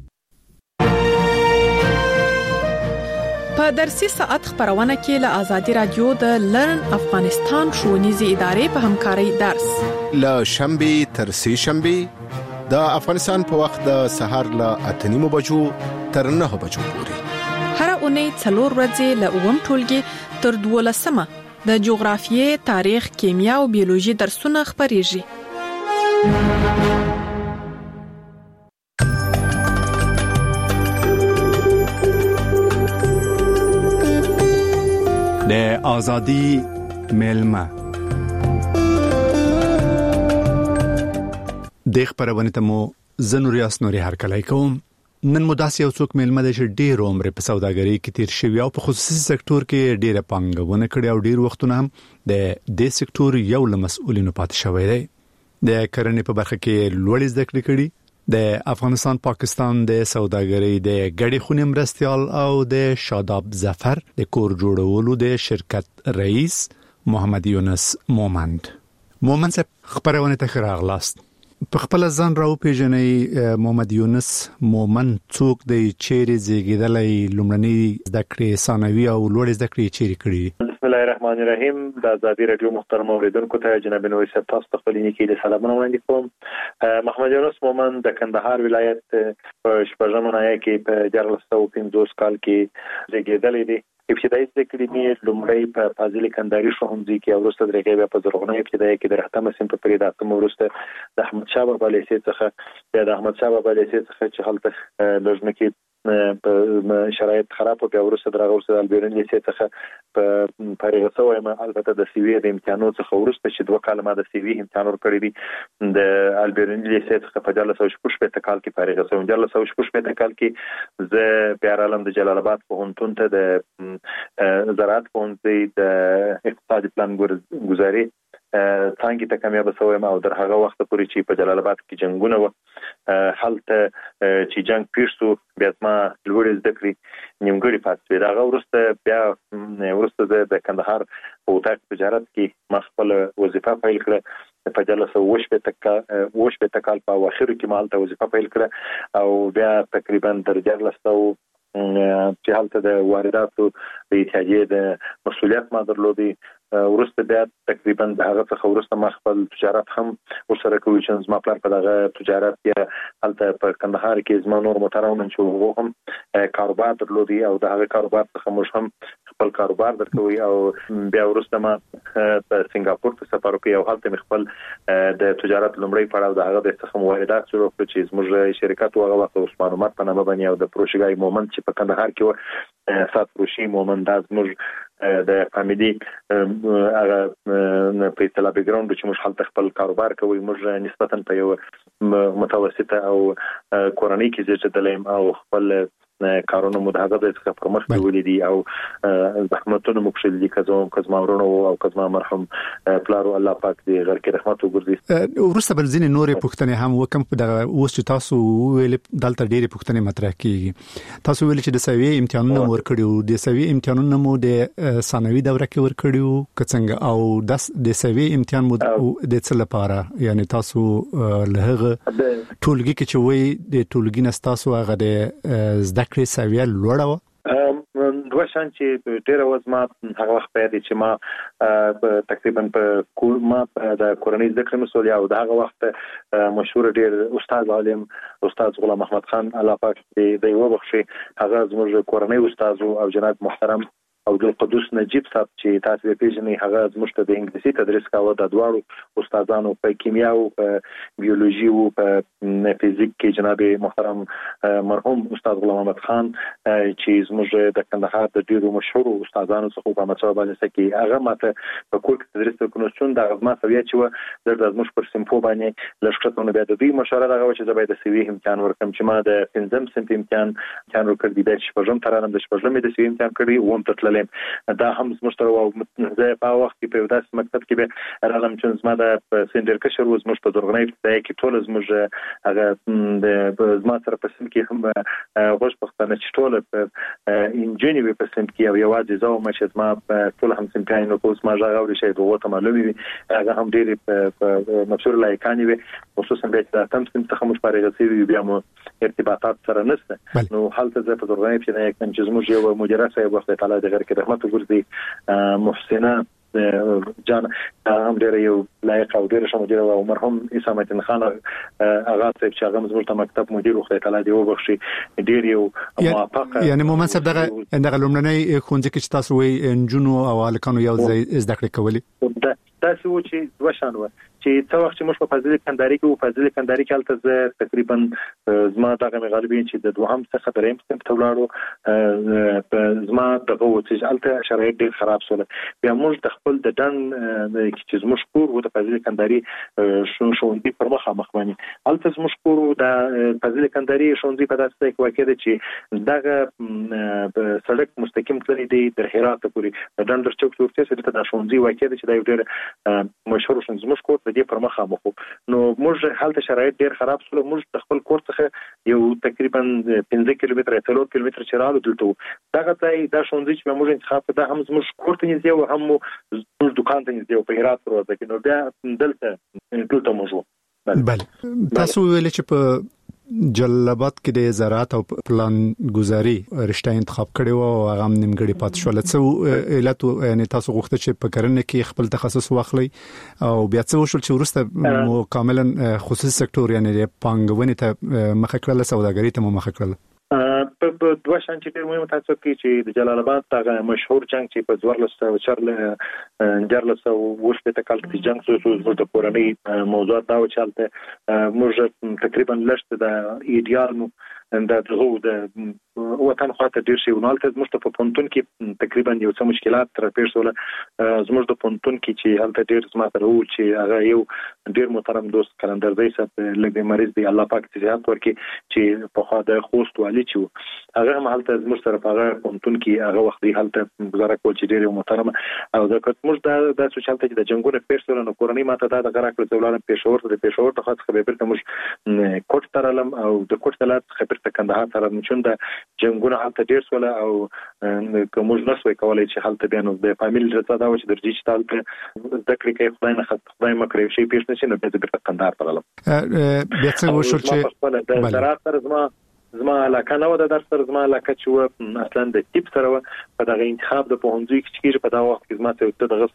په درسي ساعت خبرونه کې له آزادي رادیو د لرن افغانستان ښوونیزې ادارې په همکارۍ درس له شنبه تر سه شنبه د افغانستان په وخت د سهار له اته نیمو بجو تر نه بجو پورې هر اونۍ څلور ورځې له اووم ټولګي تر دولسمه د جغرافیې، تاریخ، کیمیا او بیولوژي درسونه خبريږي. د ازادي ملما د خبرونه ته مو زنوریاس نوري هرکلای کوم. نن مداسي او څوک ملما د ډېر عمر په سوداګرۍ کې تیر شوی او په خصوصي سکتور کې ډېره پانګونه کړې او ډېر وختونه هم د دې سکتور یو له مسؤلینو پاتې شوی دی. د کرنې په برخه کې لوړ زده کړې کړې. د افغانستان پاکستان د سوداګرۍ د ګډې خونې مرستيال او د شاداب ظفر د کور جوړولو د شرکت رئیس محمد یونس مومند. مومند صاحب خبرونه ته راغلاست. په خپل ځان راو پیژنې محمد یونس مومند څوک دی، چیرې زیږیدلی، لومړنۍ زده کړې ثانوي او لوړ زده کړې چیرې کړې؟ بسم الله الرحمن الرحیم. د آزادي رادیو محترم اوریدونکو ته جناب نوری صاحب تاسو ته خپل نیکی د سلامونه وړاندې کوم. محمد یونس مومند د کندهار ولایت په شپږم ناحیه کې په دیارلس سوه پنځوس کال کې زیږیدلی دی. ابتدایي زده کړې مې لومړی په فاضل کندهاري ښوونځي کې او وروسته درېږه بیا په زرغونه ابتدایي کې د رحمت سیم په پرې د اتم وروسته د احمد شاه بابا لیسې څخه یا د احمد شاه بابا لیسې څخه چې هلته لږ کې په شرایط خراب او بیا وروسته درغه وروسته د البیرن لیسې څخه په فارغ شوم. البته د سی وی د امتحاناتو څخه وروسته چې دوه کاله ما د سی وی امتحان ورکړی دی د البیرن لیسې څخه په دیارلس سوه شپږ شپېته کال کې فارغ شوم. دیارلس سوه شپږ شپېته کال کې زه بیا راغلم د جلال آباد پوهنتون ته د زراعت پوهنځي د اقتصادي پلان ګذاري څنګه ته کامیاب شوم او در هغه وخت پورې چې په جلال آباد کې جنگونه و حالت چې جنگ پیښ شو بیا ما لوړ زده کړې نیمګړی پاتې شو. دا وروسته بیا وروسته د کندهار په وټاک تجارت کې ما خپل وظیفه پیل کړه په دیارلس سوه شپېته کال په اواخرو کې ما هلته وظیفه پیل کړه او بیا تقریبا تر دیارلس سوه چې هلته د وارداتو د اتحادیې د مسؤلیت ما درلودي. ورسته بیا تقریبا د هغه څخه ورسته ما خپل تجارت هم ورسره کوي چې زما پلار په دغه تجارت کې هلته په کندهار کې زما نور محترم چې هغه هم کاروبار درلودي او د هغه کاروبار څخه موږ هم خپل کاروبار درکوي او بیا ورسته ما په سنگاپور ته سفر وکړ او هلته خپل د تجارت لومړی پړاو د هغه د څخه واردات شروع کړ چې زموږ شرکت هغه وخت عثمان عمر په نامه باندې او د پروشګای مومند چې په کندهار کې و سات پروشي مومند از موږ د فامیلی هغه په اطلاع بیکګراوند چې موږ حالت خپل کاروبار کوي موږ نسبتا په یو متوسطه او کورنۍ کې زیاتدلیم او خپل کارونه مو دغه د څخه پرمخ ولیدي او زحمتونه مو کړل دي کزو کزما ورونو او کزما مرحوم پلارو الله پاک دې غر کې رحمت وګرځي. ورسته بل ځینې نورې پوښتنې هم وکم په دغه اوس چې تاسو ویل دلته ډېرې پوښتنې مطرح کیږي. تاسو ویل چې د سوي امتحانونه ورکړیو د سوي امتحانونه مو د ثانوي دوره کې ورکړیو کڅنګ او د سوي امتحان مو د څه لپاره یعنی تاسو له هغه ټولګي کې چې وای د ټولګي نستاسو هغه د زده کړې سوي لوړه و دوه شان چې ډېر وزما هغه وخت پیدا چې ما تقریبا په ما د کورنۍ زده کړې مسؤلیت او د هغه وخت مشهور ډېر استاد عالم استاد غلام احمد خان الله پاک دې دی وبخښي هغه زموږ کورنۍ استاد او جناب محترم او د قدوس نجیب صاحب چې تاسو به پیژنې هغه زموږ ته د انګلیسي تدریس کاوه د دواړو استادانو په کیمیا او په بیولوژي او په فزیک کې جناب محترم مرحوم استاد غلام احمد خان چې زموږ د کندهار د ډیرو مشهور استادانو څخه په مڅو باندې کې هغه ماته په کور کې تدریس وکړو چې دا غوښمه سوي چې د زموږ پر سیمفو باندې لښکرتونه بیا د دې مشوره دغه چې زبې د سوي امتحان ورکم چې ما د پنځم سنت امتحان امتحان ورکړ دي چې په ژوند ترانم د شپږم د سوي امتحان کړی ووم تر تللم دا هم زموږ تر او زه په وخت کې په داس مکتب کې به راغلم چې زما د سندر کشر وز مش په درغنۍ ځای کې ټول زموږ هغه د زما سره په سم کې هم غوښ پښتنه چې ټول په انجینری په سم کې او یوازې زو مشه زما ټول هم سم کاینو کوس ما ژغوري شي دغه معلومي هغه هم ډېر په مشهور لایکانی وي خصوصا به د تم سم څخه مش پاره غسي بیا مو ارتباطات سره نشته نو حالت زه په درغنۍ کې نه کوم چې زموږ یو مدیره صاحب وخت تعالی د غیر کې رحمت ګرځي محسنه جان هم ډېر یو لایق او ډېر شمو ډېر او مرحوم عیسی متین خان هغه صاحب چې هغه زموږ ته مکتب مدیر وخت تعالی دی وبخشي ډېر یو موافقه یعنی مومن صاحب دغه دغه لومړنۍ خونځ کې تاسو وي انجونو او الکانو یو ځای زده کړې کولې تاسو و چې دوه شان و چې څو وخت چې موږ په فضیلت کنداري کې او فضیلت کنداري کې حالت زه تقریبا زما دغه غالبین چې د دوهم څخه دریم څخه تولارو په زما دغه و چې حالت شرایط ډېر خراب سول بیا موږ د خپل د دن چې زموږ کور و د فضیلت کنداري شون شوندې پر مخه مخمني حالت زموږ کور د فضیلت کنداري شوندې په داسې کې واقع ده چې دغه سړک مستقیم تللی دی در هرات پورې د دندر چوک څخه چې د شوندې واقع ده چې دا ډېر مشهور شون زموږ کور د دې پر مخه مخو نو موږ حالت شرایط ډېر خراب سول موږ د خپل کور څخه یو تقریبا پنځه کیلومتره څلور کیلومتره چرالو دلته دغه ځای دا شونځي چې موږ انتخاب ده هم زموږ کور ته نږدې او هم زموږ دکان ته نږدې په هرات پروازه کې نو بیا دلته دلته موږ بله تاسو ویل چې په جلبات کې د زراعت او پلان گزاري رشته انتخاب کړي او هغه نیمګړي پات شول څو علت یعنی تاسو غوښته چې په کرنه کې خپل تخصص واخلي او بیا څه وشول چې ورسته کاملا خصوصي سکتور یعنی پانګونې ته مخه کړل سوداګري ته مخه کړل په دوه شان چې ډېر مهم تاسو کې چې د جلال آباد دغه مشهور جنگ چې په څوارلس سوه چرل جرلس او وشته کال کې جنگ شو د کورنۍ موضوع دا و چې موږ تقریبا لشت د ایډیال نو دا دغه د وطن خاطر ډیر شي ونالته زموږ په پونتون کې تقریبا یو څه مشکلات تر پیښ شول زموږ د پونتون کې چې هلته ډیر زما سره و چې هغه یو ډیر محترم دوست کلندر دی صاحب لګي مریض دی الله پاک دې صحت ورکړي چې په خوا د خوست والی چې هغه هم هلته زموږ سره په هغه پونتون کې هغه وخت دی هلته گزاره کول چې ډیر محترم او د کومش د د سوشل ته د جنگونو پیښ شول نو کورنۍ ماته دا د غره کړو څولارم پېښور ته پېښور ته خاص خبر ته مش کوټ ترلم او د کوټ تلات خبر ته کندهار تر نشون د جنگونو حالت ډیر سول او کومج نسوي کولای چې حالت بیان د فامیل رضا دا و چې درجی چې تل ذکر کې خدای نه خدای مکرې شي پیښ نشي نو د بیرته کندهار ترلم بیا څه وشول چې د زراعت تر زما زما علاقه نه و د درس سره زما علاقه چې اصلا د ټیپ سره په دغه انتخاب د پوهنځي کې چې په دا وخت کې زما ته دغه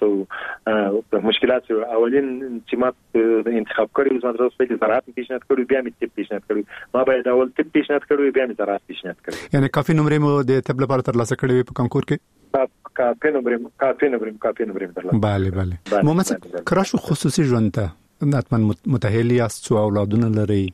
څه مشکلات اولین چې ما انتخاب کړی زما درس په زراعت پیشنهاد کړی بیا مې ټیپ پیشنهاد کړی ما باید اول ټیپ پیشنهاد کړی بیا مې زراعت پیشنهاد کړی یعنی کافي نمرې مو د طب لپاره ترلاسه کړی په کنکور کې کافي نمرې کافي نمرې کافي نمرې ترلاسه bale bale محمد کراشو خصوصي ژوند ته ناتمن متأهل یاست څو اولادونه لري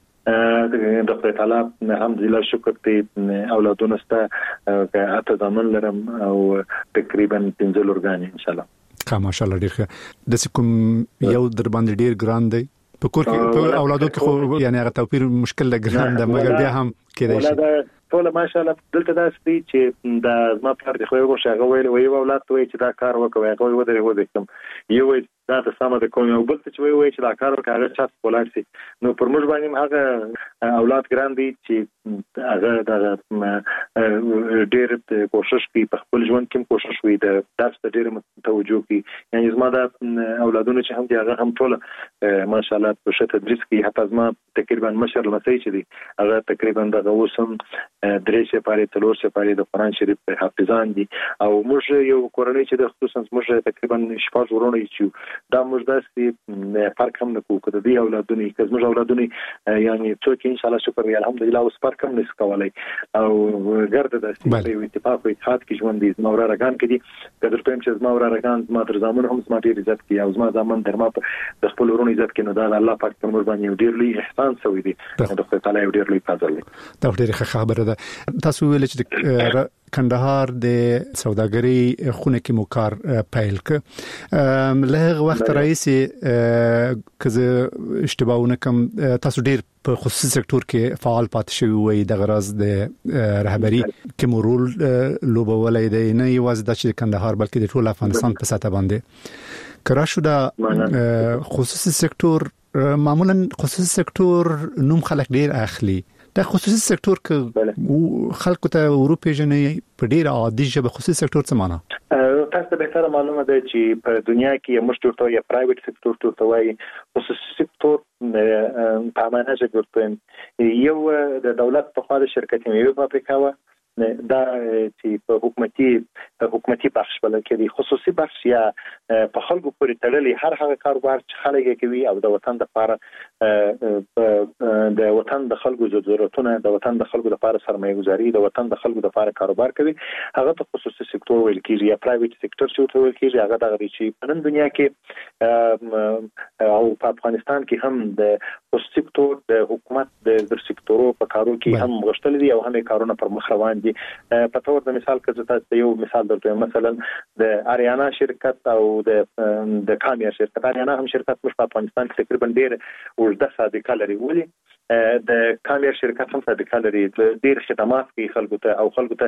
د خدای تعالی الحمدلله شکر دې اولادونه ستا اته ځامن لرم او تقریبا پنځه لورګان ان شاء الله کا ماشاءالله ډیر ښه د کوم یو در باندې ډیر ګران دی په کور کې په اولادو کې خو یعنی هغه توپیر مشکل دی ګران دی مګر بیا هم کېدای شي ټول ماشاءالله دلته دا ستې چې د ما پر د خو یو شغه ویل وی اولاد ته چې دا کار وکوي هغه ودرې ودې یو دا د سم د کوم یو بل چې وی وی چې دا کار وکړي هغه چات کولای شي نو پر موږ باندې هغه اولاد ګران دي چې هغه د ډېر کوشش کوي په خپل ژوند کې کوشش کوي د درس ته ډېر توجه کوي یعنی زما د اولادونو چې هم دي هغه هم ټول ماشاءالله په شته تدریس کوي حتی زما تقریبا مشر لمسي چې دي هغه تقریبا د اوسم درې سپاره تلور سپاره د قرآن شریف حافظان دي او موږ یو کورنۍ چې د خصوصا موږ تقریبا شپږ ورونه یو دا موږ داسې فرق هم نه کوو کله دی اولادونه که موږ اولادونه یعنی څوک ان شاء الله شکر وي الحمدلله اوس فرق هم نس کولای او ګرځي داسې په اتفاق او اتحاد کې ژوند دي زما ورارګان کې دي کله په چې زما ورارګان زما تر زامن هم زما ډیر عزت کوي او زما زامن در ما د خپل ورونو عزت کوي نو دا الله پاک په موږ باندې ډیر لوی احسان سوی دی د خدای تعالی ډیر لوی فضل دی دا ډیر ښه خبره ده تاسو ویل چې کندهار د سوداګرۍ خونه کې مو کار پیل ک له وخت رئیس کزه اشتباهونه کوم تاسو ډیر په خصوصي سکتور کې فعال پاتې شوی وي د غرض د رهبری کې مورول لوبولای دی نه یوازې د چې کندهار بلکې د ټول افغانستان په سطح باندې کرا شو د خصوصي سکتور. معمولا خصوصي سکتور نوم خلک ډیر اخلي، د خصوصي سکتور کې خلکو ته اروپا جنې په ډیر عادي ژبه خصوصي سکتور څه معنی؟ تاسو به تر معلومه ده چې په دنیا کې یو مشترک یا پرایویټ سکتور ته وایي. خصوصي سکتور په معنا چې یو د دولت په خوا د شرکت یو فابریکه و دا چې په حکومتي حکومتي بخش بلکې خصوصي بخش یا په خلکو پورې تړلي هر هغه کاروبار چې خلک کوي او د وطن لپاره د وطن د خلکو ضرورتونه د وطن د خلکو لپاره سرمایه گذاري د وطن د خلکو لپاره کاروبار کوي هغه ته خصوصي سکتور ویل کیږي یا پرایویټ سکتور چې ویل کیږي. هغه دغه چې په نن دنیا کې او په افغانستان کې هم د خصوصي سکتور د حکومت د سکتورو په کارو کې هم غوښتل دي او هم کارونه پر مخ روان دي. په تور د مثال کې تاسو یو مثال درته مثلا د اریانا شرکت او د د کامیا شرکت. اریانا هم شرکت په افغانستان کې تقریبا ډیر ورته صادقه لري، ولې د کامیا شرکت هم صادقه لري، ډیر خدمات کوي خلکو ته او خلکو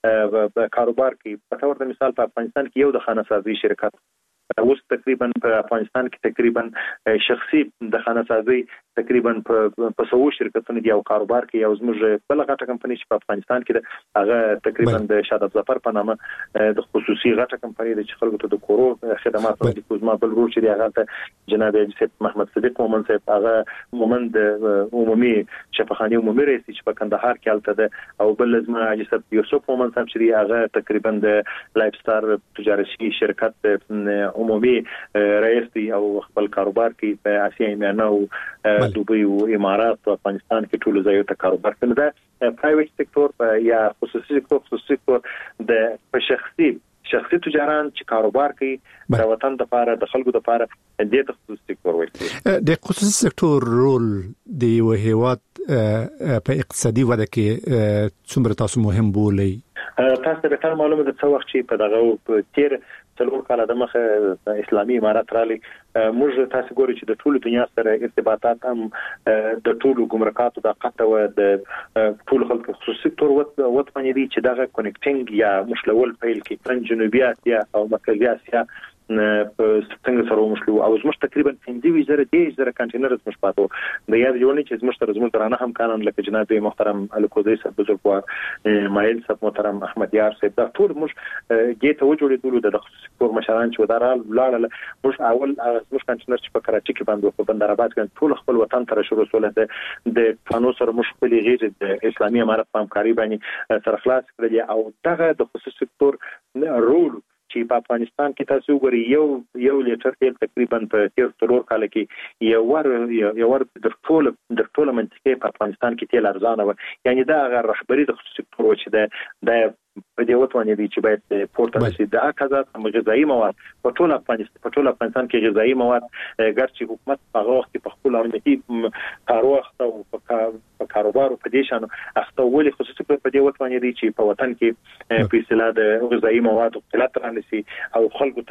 ته کاروبار کوي. په تور د مثال په افغانستان کې یو د خانه سازي شرکت اوس تقریبا په افغانستان کې تقریبا شخصي د خانه سازي تقریبا په سوو شرکتونو دی او کاروبار کې یو زموږ بل غټه کمپنی چې په افغانستان کې هغه تقریبا د شاداب ظفر په نامه د خصوصي غټه کمپنی د خلکو ته د کورو خدمات ورکوي. کوزما بل ورو چې هغه ته جناب سید محمد صدیق مومن صاحب هغه مومند عمومي شفاخانه عمومي رئیس چې په کندهار کې حالت ده او بل لازم اجازه یوسف مومن صاحب چې هغه تقریبا د لایف ستار تجارتي شرکت عمومي رئیس دی او خپل کاروبار کې په اسیا میانه او دوبۍ او امارات او افغانستان کې ټول ځایو ته کاروبار کوي. دا پرایویټ سکتور یا خصوصي سکتور خصوصي سکتور د په شخصي شخصي تجاران چې کاروبار کوي د وطن لپاره د خلکو لپاره د خصوصي سکتور وایي. د خصوصي سکتور رول د یو هیواد په اقتصادي وده کې څومره تاسو مهم بولئ؟ تاسو به تر معلومه ده څو وخت چې په دغه تیر څلور کاله د مخه اسلامي امارات رالي موږ تاسو ګورئ چې د ټولو دنیا سره ارتباطات هم د ټولو ګمرکاتو د قطه و د ټولو خلکو خصوصي سکتور وت باندې دي چې دغه کنیکټینګ یا مشلول پیل کې ترن جنوبي اسیا او مرکزي اسیا په څنګه سره ومشلو او زموږ تقریبا پنځه زره دېرش زره کنټینر زموږ پاتو د یاد جوړنی چې زموږ سره زموږ درانه هم کانون لکه جناب محترم الکوزی صاحب بزرګوار مایل صاحب محترم احمد یار صاحب دا ټول موږ ګیته وجوړېدل د خصوصي سکتور مشران چې ودارال لاړل موږ اول زموږ کنټینر چې په کراچي کې باندې په بندرآباد کې ټول خپل وطن ته شروع سول د فانو سره موږ خپل غیر د اسلامي امارت په همکاري باندې سره خلاص کړل او دغه د خصوصي سکتور رول چې په افغانستان کې تاسو وګورئ یو یو لیټر تیل تقریبا په تیر څلور کال کې یو ور یو ور د ټول د ټول منطقې په افغانستان کې تیل ارزانه و، یعنی دا غیر رهبری د خصوصي سکتور و چې د د په دې وته باندې چې باید پورته شي د اکازات غذایی مواد په ټول افغانستان په ټول افغانستان کې غذایی مواد ګرځي حکومت هغه وخت په خپل امنیتي کاروخت او په کاروبار په دې شان اخته ولې خصوصي په دې وته باندې چې په وطن کې په اصطلاح د غذایی مواد قلت رانسي او خلکو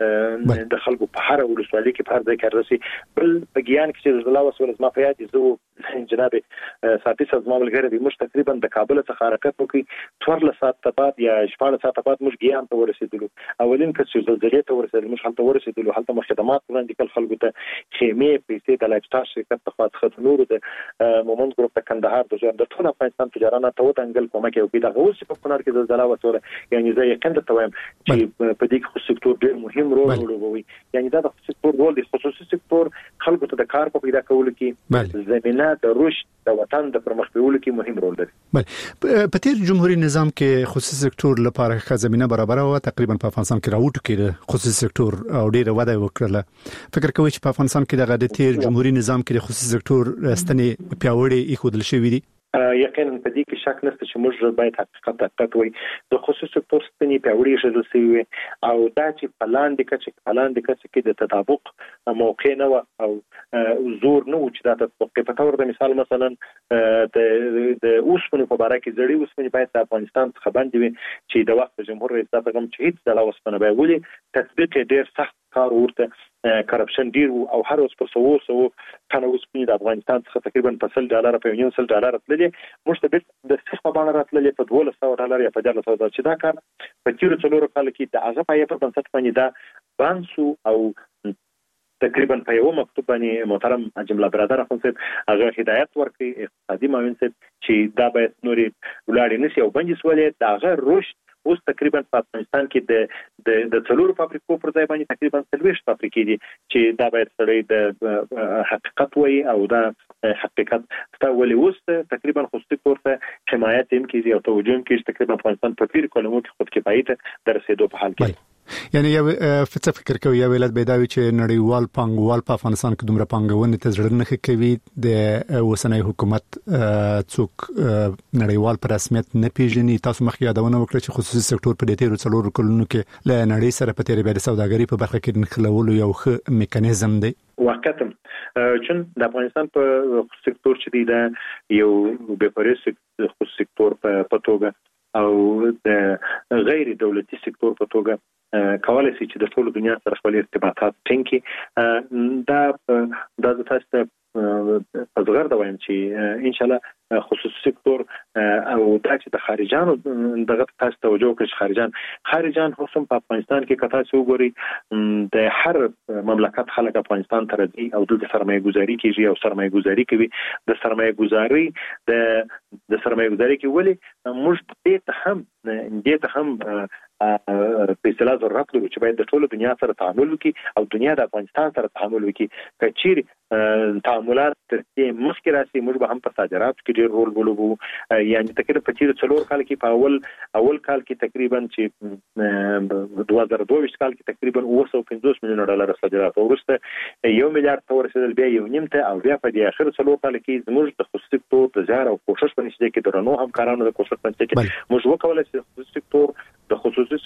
ته د خلکو په هر ولسوالۍ کې په هر ځای کې راسي. بل په ګیان کې چې الله وسول ما په یاد زه جناب ساتي سازمان ملګری موږ تقریبا د کابل څخه حرکت وکړي څوارلس ساعت بعد یا شپږ ساعت بعد موږ ګیان ته ورسېدلو. اولین کله چې زلزلې ته ورسېدل موږ هم ته ورسېدلو هلته موږ خدمات وړاندې کړل خلکو ته خیمې پیسې د لایف سټار شرکت په خاطر خاطر نور د مومند ګروپ د کندهار د ځان د ټول افغانستان تجارانه ته وتنګل کومه کوي دا اوس په کونړ کې زلزلہ وسوله یعنی زه یقین درته وایم چې په دې خصوصي سکتور ډېر مهم رول لوبوي. یعنی دا د خصوصي سکتور رول د خصوصي سکتور خلکو ته د کار په پیدا کولو کې زمينه د رشد د وطن د پرمخ بیولو کې مهم رول لري. بله په تیر جمهوریت نظام کې خصوصي سکتور لپاره ښه زمينه برابره و، تقریبا په افغانستان کې راوټو کې خصوصي سکتور او ډیره وده وکړه. فکر کوئ چې په افغانستان کې د تیر جمهوریت نظام کې خصوصي سکتور ستنې پیاوړې ایښودل شوې دي؟ یقینا په دې کې شک نشته چې موږ باید حقیقت حقیقت وي د خصوصي سکتور ستنې پیاوړې شول سوي او دا چې پلان د کچ پلان د کچ کې د تطابق موقع نه و او زور نه و چې دا تطبیق په تور د مثال مثلا د د اوسپنې په اړه کې زړی اوسپنې باید د افغانستان څخه باندې وي چې د وخت جمهور رئیس پیغام چې هیڅ د اوسپنې به ولي تطبیق ډیر سخت کار ورته کرپشن ډیر او هر اوس په سوو سوو کنه اوس په افغانستان څخه تقریبا په سل ډالر په یو سل ډالر تللی مشتبه د څه په باندې راتللی په دوه سوه ډالر یا په ډالر سوه چې دا کار په تیر څلورو کال کې د هغه پای په بنسټ باندې دا بانسو او تقریبا په یو مکتوب باندې محترم جمله برادر اخوند صاحب هغه هدایت ورکړي اقتصادي معاون صاحب چې دا باید نوري ولاړ نشي او بنجي سولې دا هغه رشد اوس تقریبا په افغانستان کې د د د څلورو فابریکو پر ځای باندې تقریبا څلويشت فابریکې دي چې دا باید سړی د حقیقت وایي او دا حقیقت ستولې اوس تقریبا خصوصي کورته حمایت هم کیږي او توجه هم کیږي تقریبا افغانستان په پیر کلمو کې خود کفایت در رسیدو په حال کې یعنی یو څه فکر کوي یو ولادت بيداوي چې نړیوال پانګوال په افغانستان کې دومره پانګونه ته ضرورت نه کوي د اوسنۍ حکومت څوک نړیوال په رسمیت نه پیژني تاسو مخکې یادونه وکړه چې خصوصي سکتور په دې تیرو څلورو کلونو کې له نړۍ سره په تیرې بیا د سوداګرۍ په برخه کې نخلولو یو ښه میکانیزم دی واقعا چون د افغانستان په خصوصي سکتور چې دی دا یو بهپرې خصوصي سکتور په توګه او د غیر دولتي سکتور په توګه کولای شي چې د ټول دنیا سره خپل ارتباطات ټینګي دا د تاسو ته ازغر دا وایم چې ان شاء الله خصوصي سکتور او د چې د خارجانو دغه تاسو توجه کوي خارجان خارجان خصوصا په افغانستان کې کته څو ګوري د هر مملکت خلک افغانستان ته راځي او د سرمایه گذاري کوي او سرمایه گذاري کوي د سرمایه گذاري د د سرمایه گذاري کې ولې موږ دې ته هم دې ته هم په اصطلاح ضرورت لرو چې باید د ټولو دنیا سره تعامل وکړي او دنیا د افغانستان سره تعامل وکړي کچیر تعاملات تر دې مخکې راسي موږ به هم په صادراتو کې ډېر رول ولوبو یعنی تقریبا په تیر څلور کال کې په اول اول کال کې تقریبا چې دوه زره دوه ویشت کال کې تقریبا اوه سوه پنځوس میلیونه ډالر صادرات ورسته یو میلیارډ ته ورسېدل بیا یو نیم ته او بیا په دې اخر څلور کال کې زموږ د خصوصي سکتور د زیار او کوشش په نتیجه کې درنو همکارانو د کوشش په نتیجه کې موږ وکولای شو خصوصي سکتور د خصوصي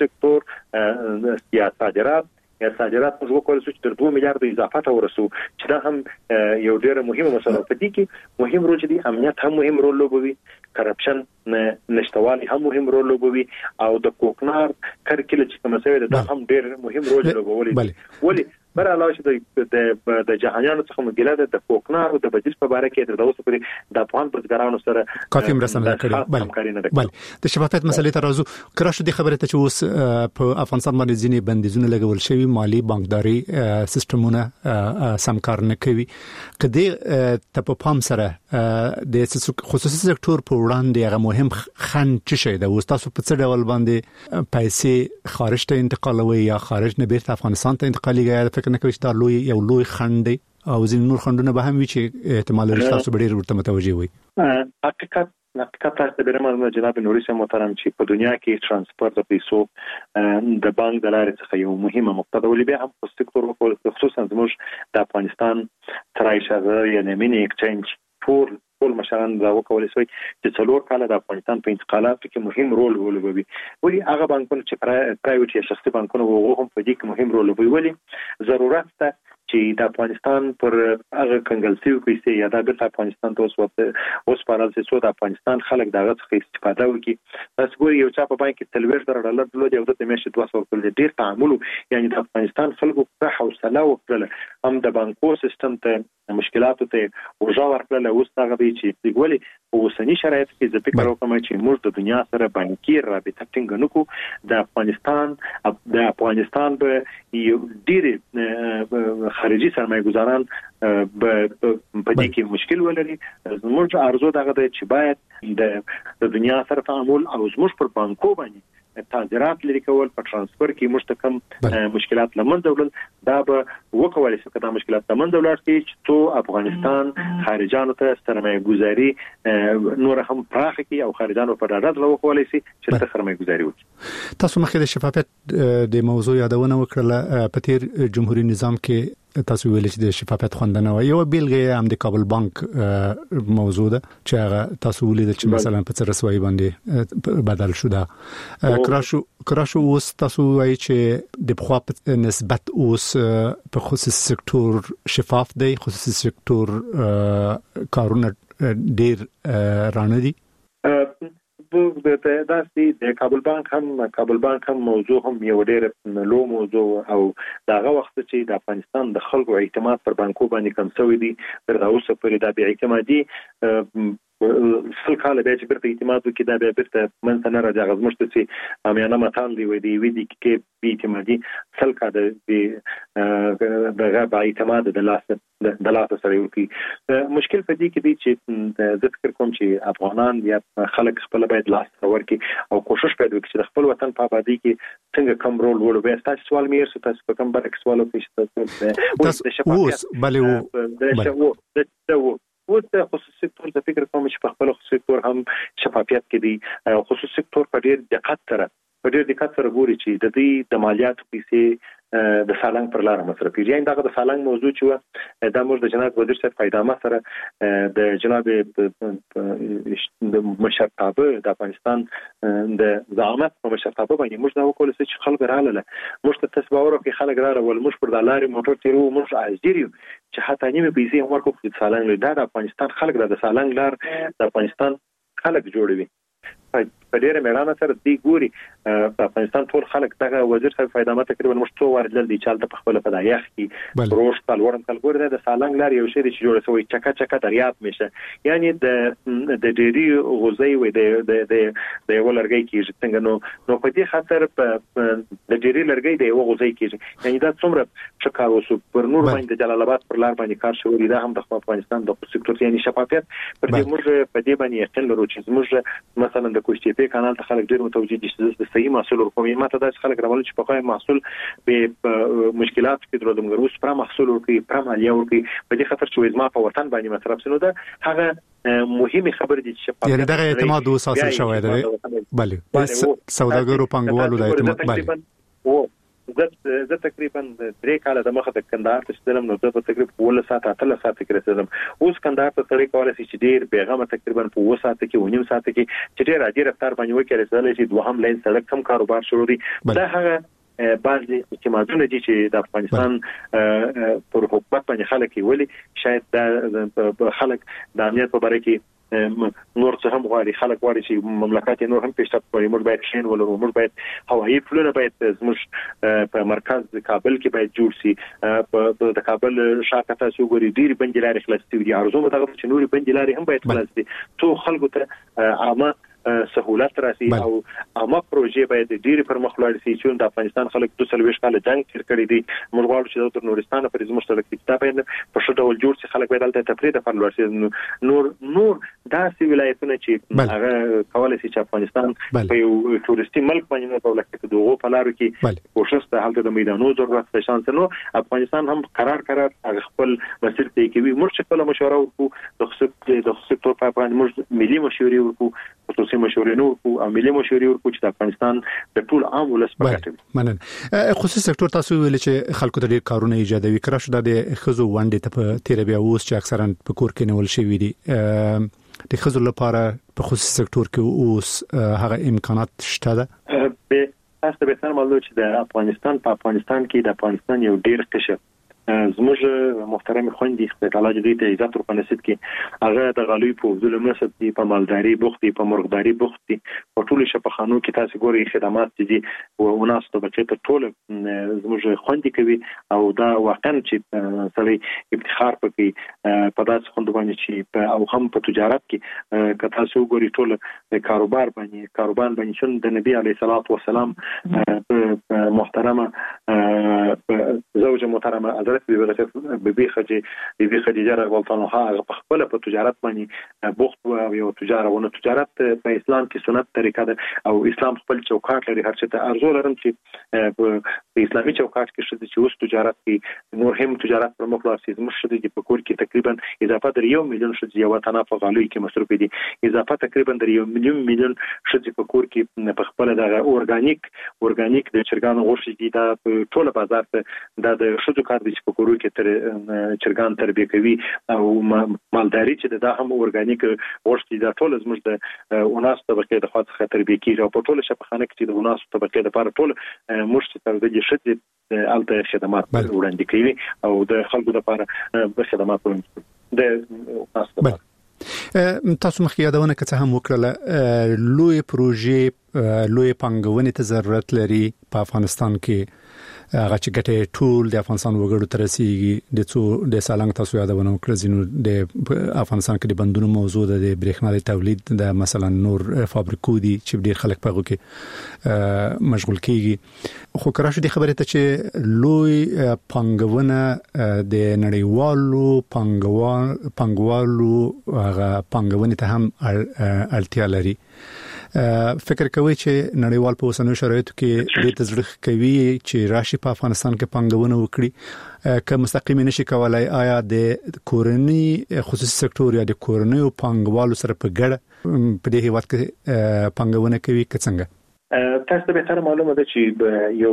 سکتور یا صادرات یا صادرات موږ وکولای شو چې تر دوه میلیارډ اضافه ته ورسو چې دا هم یو ډېر مهمه مسله په دې کې مهم رول دی امنیت هم مهم رول لوبوي کرپشن نشټوالي هم مهم رول لوبوي او د کوکنار کرکله چې کوم څه ده هم ډېر مهم رول لوبوي ولی بر علاوه چې د د جهانيانو څخه مګیله د کوکنار او د بدیل په اړه کې تر اوسه پورې د افغان بزګرانو سره کافي مرسته کړې بل بل د شفافیت مسلې ته راځو کړه شو د خبره ته چې اوس په افغانستان باندې ځینې بندیزونه لګول شوی مالی بانکداري سیستمونه سم کار نه کوي کدی ته په پام سره د خصوصي سکتور په وړاندې هغه مهم خنډ چې شي د تاسو په څه ډول باندې پیسې خارج ته انتقالوي یا خارج نه بیرته افغانستان ته انتقالي فکر نه کوي چې دا لوی یو لوی خنډ دی او ځین نور خنډونه به هم وي چې احتمال لري تاسو به ډیر ورته متوجي وي حقیقت حقیقت تاسو به مرمه جناب نوري سم محترم چې په دنیا کې ترانسپورت د پیسو د بانک د لارې څخه یو مهمه مقطع ولې به هم په سکتور خصوصا زموږ د افغانستان ترایشر یعنی مینی ایکسچینج فور ټول مشران دا وکولای شي چې څلور کاله د افغانستان په انتقالاتو کې مهم رول ولوبوي ولې هغه بانکونه چې پرایویټ یا شخصي بانکونه وو هم په دې کې مهم رول ولوبوي ولې ضرورت ته چې د افغانستان پر هغه کنګلسي پیسې یا د افغانستان ته اوس اوس پارل چې د افغانستان خلک دغه څخه استفاده وکړي تاسو ګورئ یو چا په بانک کې تلويش ډالر درلود یو د میاشتې دوه سوه کول ډیر تعامل یعنی د افغانستان خلکو په حوصله وکړه هم د بانکو سیستم ته مشکلات ته ورجا ورکړل اوس هغه دی چې ګولې په اوسنی شرایط کې زه فکر کوم چې موږ د دنیا سره بانکي رابطه ټینګ نکو د افغانستان د افغانستان به یو ډیر خارجي سرمایه گذاران په دې کې مشکل ولري زموږ ارزو دغه دی چې باید د دنیا سره تعامل او زموږ پر بانکو باندې تاجرات لري کول په ترانسفر کې مشتکم مشکلات لمن دولت دا به وکولای شي کدا مشکلات لمن دولت کې چې تو افغانستان خارجانو ته سرمایه گذاري نور هم پراخ کی او خارجانو پر رد لو کولای شي چې ته سرمایه گذاري وکړي تاسو مخکې د شفافیت د موضوع یادونه وکړه په تیر جمهوریت نظام کې تاسو ویل چې د شفافیت خوندنه و یو بیلګه هم د کابل بانک موضوع ده چې هغه تاسو ولید چې مثلا په رسوایی باندې بدل شوه کراشو کراشو اوس تاسو وایي چې د بخوا په نسبت اوس په خصوصي سکتور شفاف دی خصوصي سکتور کارونه ډیر رانه دي د داسې د کابل بانک هم کابل بانک هم موضوع هم یو ډېر لو موضوع او داغه وخت چې د افغانستان د خلکو اعتماد پر بانکو باندې کم شوی دی تر اوسه پورې د بې اعتمادي سل کال به چې برته اعتماد وکړي دا به برته منځ نه راځي غوښمشته چې امیانه متال دی وي دی وی دي کې بې اعتمادي سل کال د دغه با اعتماد د لاس د لاس سره وکړي مشکل په دې کې دی چې د ذکر کوم چې افغانان یا خلک خپل باید لاس ورکړي او کوشش کوي چې د خپل وطن په آبادی کې څنګه کم رول وړو تاسو سوال مې ارسه تاسو په کوم برعکس سوال وکړئ تاسو اوس بلې وو د و د خصوصي سکتور د فکر کوم چې په خپل خصوصي سکتور هم شفافیت کې دی خصوصي سکتور په ډېر دقت سره په ډېر دقت سره ګوري چې د دې د مالیاتو پیسې د سالنګ پر لار مصرفي یعنی دغه د سالنګ موضوع چې دا موږ د جناب وزیر صاحب پیدامه سره د جناب د مشرتابه د افغانستان د زعامت په مشرتابه باندې موږ دا وکول چې خلک رااله موږ ته تصور کې خلک رااله ول موږ پر د لارې موټر تیرو موږ عاجزیو چې حتی نیمه پیسې ورکو په سالنګ د افغانستان خلک د سالنګ لار د افغانستان خلک جوړوي په ډېر میړانه سره دی ګوري په افغانستان ټول خلک دغه وزیر صاحب فایدامه تقریبا مشتو ورجل دي چالت په خپل په دایخ کې روش کال ورن کال ګوري د سالنګ لار یو شی چې جوړ شوی چکا چکا دریاب میشه یعنی د د ډېری غوزي و د د د یو لرګي کې څنګه نو نو په دې خاطر په د ډېری لرګي د یو غوزي کې یعنی دا څومره شکار وسو پر نور باندې جلال آباد پر لار باندې کار شوی دا هم د افغانستان د سکتور یعنی شفافیت پر دې موږ په دې باندې یقین لرو چې موږ مثلا د کوشتي په کانال ته خلک ډېر متوجي دي چې د صحیح محصول ورکوي ماته دا خلک راول چې په خای محصول به مشکلات کې درو دمګر اوس پر محصول ورکوي پر مالیه ورکوي په دې خاطر چې زما په وطن باندې مصرف سينو ده هغه مهمه خبر دي چې یعنی دغه اعتماد وساسه شوی دی بله سوداګرو پنګوالو د اعتماد بله او زه زه تقریبا درې کاله د مخه د کندهار ته ستلم نو زه په تقریبا ول ساعت اتل ساعت کې رسیدم اوس کندهار ته سړی کولای شي چې ډیر پیغام تقریبا په و ساعت کې ونیم ساعت کې چې ډیر اجر رفتار باندې وکړي رسیدل شي دوهم لاین سړک کم کاروبار شروع دي دا هغه بعضي اعتمادونه دي چې د افغانستان پر حکومت باندې خلک ویلي شاید د خلک د امنیت په اړه کې نور څه هم غواړي خلک غواړي چې مملکت نور هم پیشرفت وکړي موږ باید شین ولرو موږ باید هوایي پلونه باید زموږ په مرکز کابل کې باید جوړ شي په د کابل شاته تاسو ګوري ډیر بنجلاري خلاص دي ارزو متغه چې نور بنجلاري هم باید خلاص دي تو خلکو ته عامه سہولت راسي او عامه پروژې باید ډیر پر مخ لاړ شي چې د افغانستان خلک د سلويش کال جنگ تیر کړی دي موږ غواړو چې د نورستان پر زموږ سره کتاب په شته ول جوړ شي خلک باید دلته تفرید پر لاړ شي نور نور داسې ولایتونه چې هغه کولای شي چې افغانستان په یو تورستي ملک باندې نه دولت کې دغه په لارو کې کوشش ته حالت د میدانو ضرورت په شان نو افغانستان هم قرار قرار خپل مسیر ته کوي موږ خپل مشوره وکړو د خصوصي د خصوصي په اړه موږ ملي مشورې وکړو خصوصي مشورې نو او ملي مشورې ورکو چې د افغانستان د ټول عام ولس په ګټه منن خصوصي سکتور تاسو ویل چې خلکو ته ډیر کارونه ایجادوي کړه شو د خزو وانډې ته په تیر بیا اوس چې اکثرا په کور کې نیول شوی دي د خزو لپاره په خصوصي سکتور کې اوس هغه امکانات شته ده به تاسو به سره معلومات چې د افغانستان په افغانستان کې د افغانستان یو ډیر قشر زموږ محترم خوندې خپل تعالی دې ته عزت ورپنسید کې هغه د غالوی په ظلم نسب دي په مالداري بوختي په مرغداري بوختي په ټول شپخانو کې تاسو ګوري خدمات دي او ناس ته بچي ته ټول زموږ خوندې کوي او دا واقعا چې سړي افتخار پکې په داس خوند باندې چې او هم په تجارت کې که تاسو ګوري ټول کاروبار باندې کاروبار باندې شون د نبی عليه الصلاه والسلام محترمه زوجه محترمه حضرت بيبي خدي بيبي خديجه رضی الله عنها په خپل په تجارت باندې بوخت او یو تجارت ونه تجارت په اسلام کې سنت طریقه ده او اسلام خپل چوکاټ لري هر څه ته ارزو لرم چې په اسلامي چوکاټ کې شته چې اوس تجارت کې نور هم تجارت پر مخ لاړ شي زموږ شته چې په کور کې تقریبا اضافه در یو میلیون شته یو تنه په غالوی کې مصرف دي اضافه تقریبا در یو میلیون میلیون شته په کور کې په خپل د اورګانیک اورګانیک د چرګانو غوښه دي دا ټول بازار ته د شذو کار دي په کورو کې تر چرګان تربیه کوي او مالداري چې دا هم اورګانیک ورشتي دا ټول زموږ د اوناس طبقه د خاطر تربیه کیږي او په ټول شپخانه کې د اوناس طبقه لپاره ټول مشت تر دې شته الته خدمات وړاندې کوي او د خلکو لپاره د خدمات وړاندې د اوناس تاسو مخکې یادونه کړه هم وکړه لوی پروژې لوی پانګونې ته ضرورت لري په افغانستان کې هغه چې ګټه ټول د افغانستان وګړو تر رسیدي د څو د سالنګ تاسو یادونه وکړه زینو د افغانستان کې د بندونو موضوع د برېښنا د تولید د مثلا نور فابریکو دي چې ډیر خلک په هغه کې مشغول کیږي خو کراشه د خبره ته چې لوی پانګونه د نړیوالو پانګوال پانګوالو هغه پانګونې ته هم اړتیا لري فکر کوي چې نړیوال په اوسنیو شرایطو کې د تزړخ کوي چې راشي په افغانستان کې پانګونه وکړي که مستقیم نشي کولای آیا د کورنۍ خصوصي سکتور یا د کورنۍ پانګوالو سره په ګډه په دې هیواد کې پانګونه کوي که څنګه تاسو ته به تر معلومه ده چې یو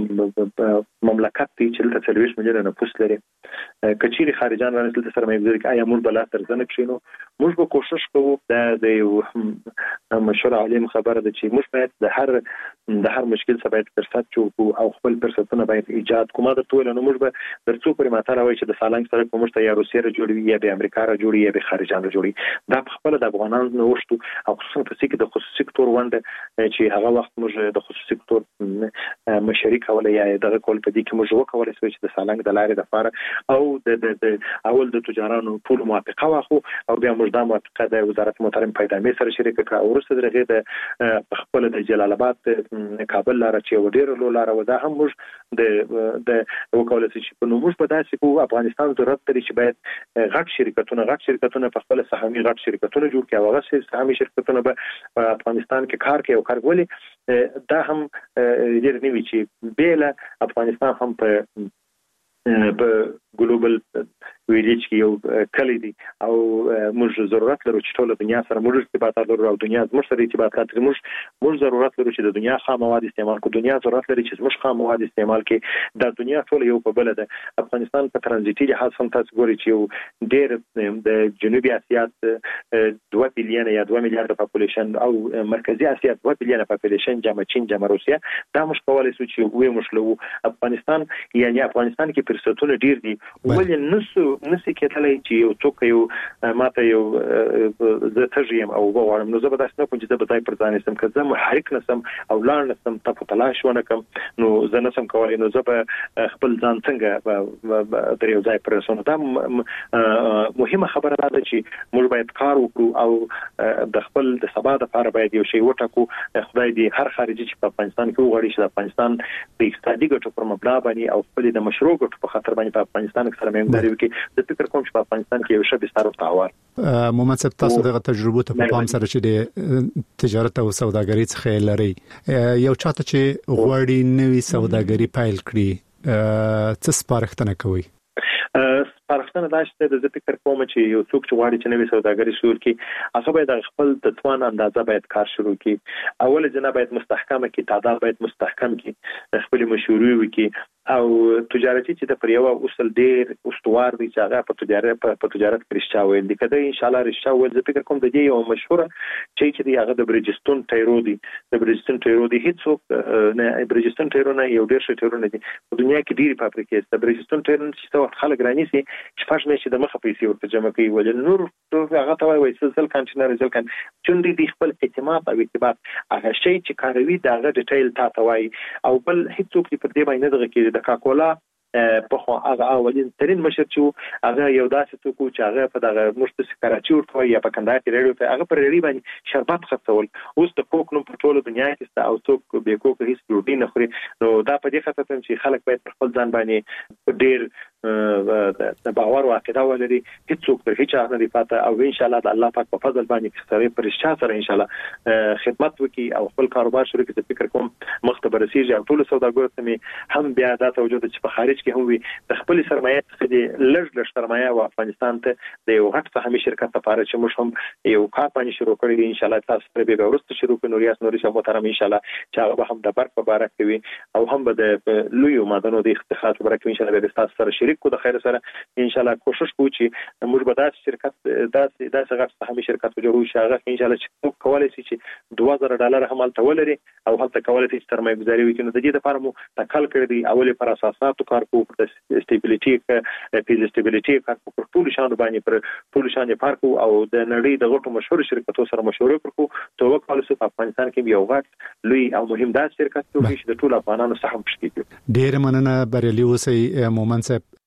مملکت دی چې د څلويش ملیونه نفوس لري کچيري خارجان راځي د سرمایه ګزاري آیا موږ بل تر ځنه کښینو موږ به کوشش کوو د یو مشور عالم خبره ده چې موږ باید د هر د هر مشکل څخه باید فرصت جوړو او خپل فرصتونه باید ایجاد کوو د ټول نو موږ به درڅو پر ماته راوي چې د سالنګ سره کوم څه یا روسیه را جوړوي یا د امریکا را جوړي یا د خارجان را جوړي دا په خپل د افغانانو نوښت او خصوصا په سکه د خصوصي سکتور ونده چې هغه وخت موږ د خصوصي سکتور مشارک ولا یا دغه کول په دې کې موږ وکولای شو چې د سالنګ د لارې د فار او د اول د تجارانو ټول موافقه واخو او بیا موږ د موافقه د وزارت محترم پیدامي سره شریک کړه او ورسره درغه د خپل د جلال آباد کابل لار چې وډیر لو لار و دا هم موږ د د وکولای شو چې په نو موږ په داسې کو افغانستان ضرورت لري چې باید غټ شرکتونه غټ شرکتونه په خپل سهامي غټ شرکتونه جوړ کړي او هغه سهامي شرکتونه په افغانستان کې کار کوي او کارګولي دا هم ډیر نیوي چې بیل افغانستان هم په په ګلوبل ویلیج کې یو کلی دی او موږ ضرورت لرو چې ټول دنیا سره موږ ارتباطات لرو او دنیا زموږ سره ارتباطات لري موږ موږ ضرورت لرو چې د دنیا خام مواد استعمال کو دنیا ضرورت لري چې زموږ خام مواد استعمال کې د دنیا ټول یو په بل ده افغانستان په ترانزیتي لحاظ هم تاسو ګورئ چې یو ډېر د جنوبي اسیا دوه بلین یا دوه میلیارډ پاپولیشن او مرکزی اسیا دوه بلین پاپولیشن جمع چین جمع روسیا دا موږ کولای شو چې وې مشلو افغانستان یعنی افغانستان کې فرصتونه ډېر دي ولې نسو نسي کېدلای چې یو څوک یو ماته یو زه تجریم او وغواړم نو زه به تاسو نه کوم چې زه به تای پر ځان سم کړم محرک نسم او لاړ نسم ته په تلاش ونه کوم نو زه نسم کولای نو زه به خپل ځان څنګه تر یو ځای پر رسونه دا مهمه خبره ده چې موږ باید کار وکړو او د خپل د سبا د لپاره باید یو شی وټاکو خدای دې هر خارجي چې په افغانستان کې وغواړي چې افغانستان د اقتصادي ګټو پر مبنا باندې او خپل د مشروع ګټو په خاطر باندې په افغانستان کې سره مېنداري وکړي د فکر کوم چې په افغانستان کې یو شی بستر تاوار مومن صاحب تاسو دغه تجربه ته په پام سره چې د تجارت او سوداګرۍ څخه لري یو چاته چې غوړی نوې سوداګري پایل کړي څه سپارښتنه کوي سپارښتنه دا چې د فکر کوم چې یو څوک چې غواړي چې نوې سوداګري شروع کړي هغه باید خپل د توان اندازه باید کار شروع کړي اول ځنه باید مستحکمه کړي تعداد باید مستحکم کړي خپل مشوري وکړي او تجارتي چې د پریوا اصل ډیر استوار دي چې هغه په تجارت په تجارت کې رښتیا ویل دي کله ان شاء الله رښتیا ویل د فکر کوم د دې یو مشهور چې چې دی هغه د برجستون ټایرو دی د برجستون ټایرو دی هیڅ نه برجستون ټایرو نه یو ډیر ښه ټایرو نه دي په دنیا کې ډیری فابریکې د برجستون ټایرو چې څو خلک راني سي شپږ میاشتې د مخه پیسې ورته جمع کوي ولې نور هغه ته وایي چې ځل کانټینر ځل کان چې دې خپل اعتماد او اعتبار هغه شی چې کاروي دغه ډیټیل تا ته وایي او بل هیڅوک پر دې باندې دغه کې د کاکولا په خو هغه اولین ترين مشر چې هغه یو داسې څوک چې هغه په دغه مشت کراچي ورته یا په کندهار کې ریډیو ته هغه پر ریډیو باندې شربت خرڅول اوس د کوک نو په ټوله دنیا کې او څوک به کوک هیڅ ډوډۍ نه خوري نو دا په دې خاطر چې خلک باید خپل ځان باندې ډیر د باور او عقیده ولري هیڅوک پر هیڅ نه دی پاته او ان شاء الله د الله پاک په فضل باندې سره پرشتیا سره ان شاء الله خدمت وکي او خپل کاروبار شروع کړي فکر کوم مختبر رسیږي او ټول سوداګر ته هم بیا دا توجه چې په خارج کې هم وي د خپل سرمایه څخه د لږ لږ سرمایه او افغانستان ته د یو غټ سهامي شرکت لپاره چې موږ هم یو کار باندې شروع کړی ان شاء الله تاسو به به ورسته شروع کړو ریاست نوري شمو محترم ان شاء الله چې هغه هم د برق په باره کوي او هم به د لویو مادنو د اختصاص په باره کې ان شاء الله به تاسو سره شریک کو د خیر سره ان شاء الله کوشش کوو چې موږ به داسې شرکت داسې داسې غټ سهامي شرکت جوړو چې هغه ان شاء الله چې کولای شي چې دوه زره ډالر هم تل ولري او هلته کولای شي سرمایه گذاري وکړي نو د دې لپاره مو تکل کړی دی اول پر اساساتو کار حقوق د سټیبلیټي پیل سټیبلیټي کار ټول شان باندې پر ټول شان فرق او د نړۍ د غټو مشهور شرکتونو سره مشورې وکړو ته وکول سو په افغانستان کې یو غټ لوی او مهم داس شرکت جوړ شي د ټول افغانانو سره مشکل ډیر مننه بریالي اوسئ مومن صاحب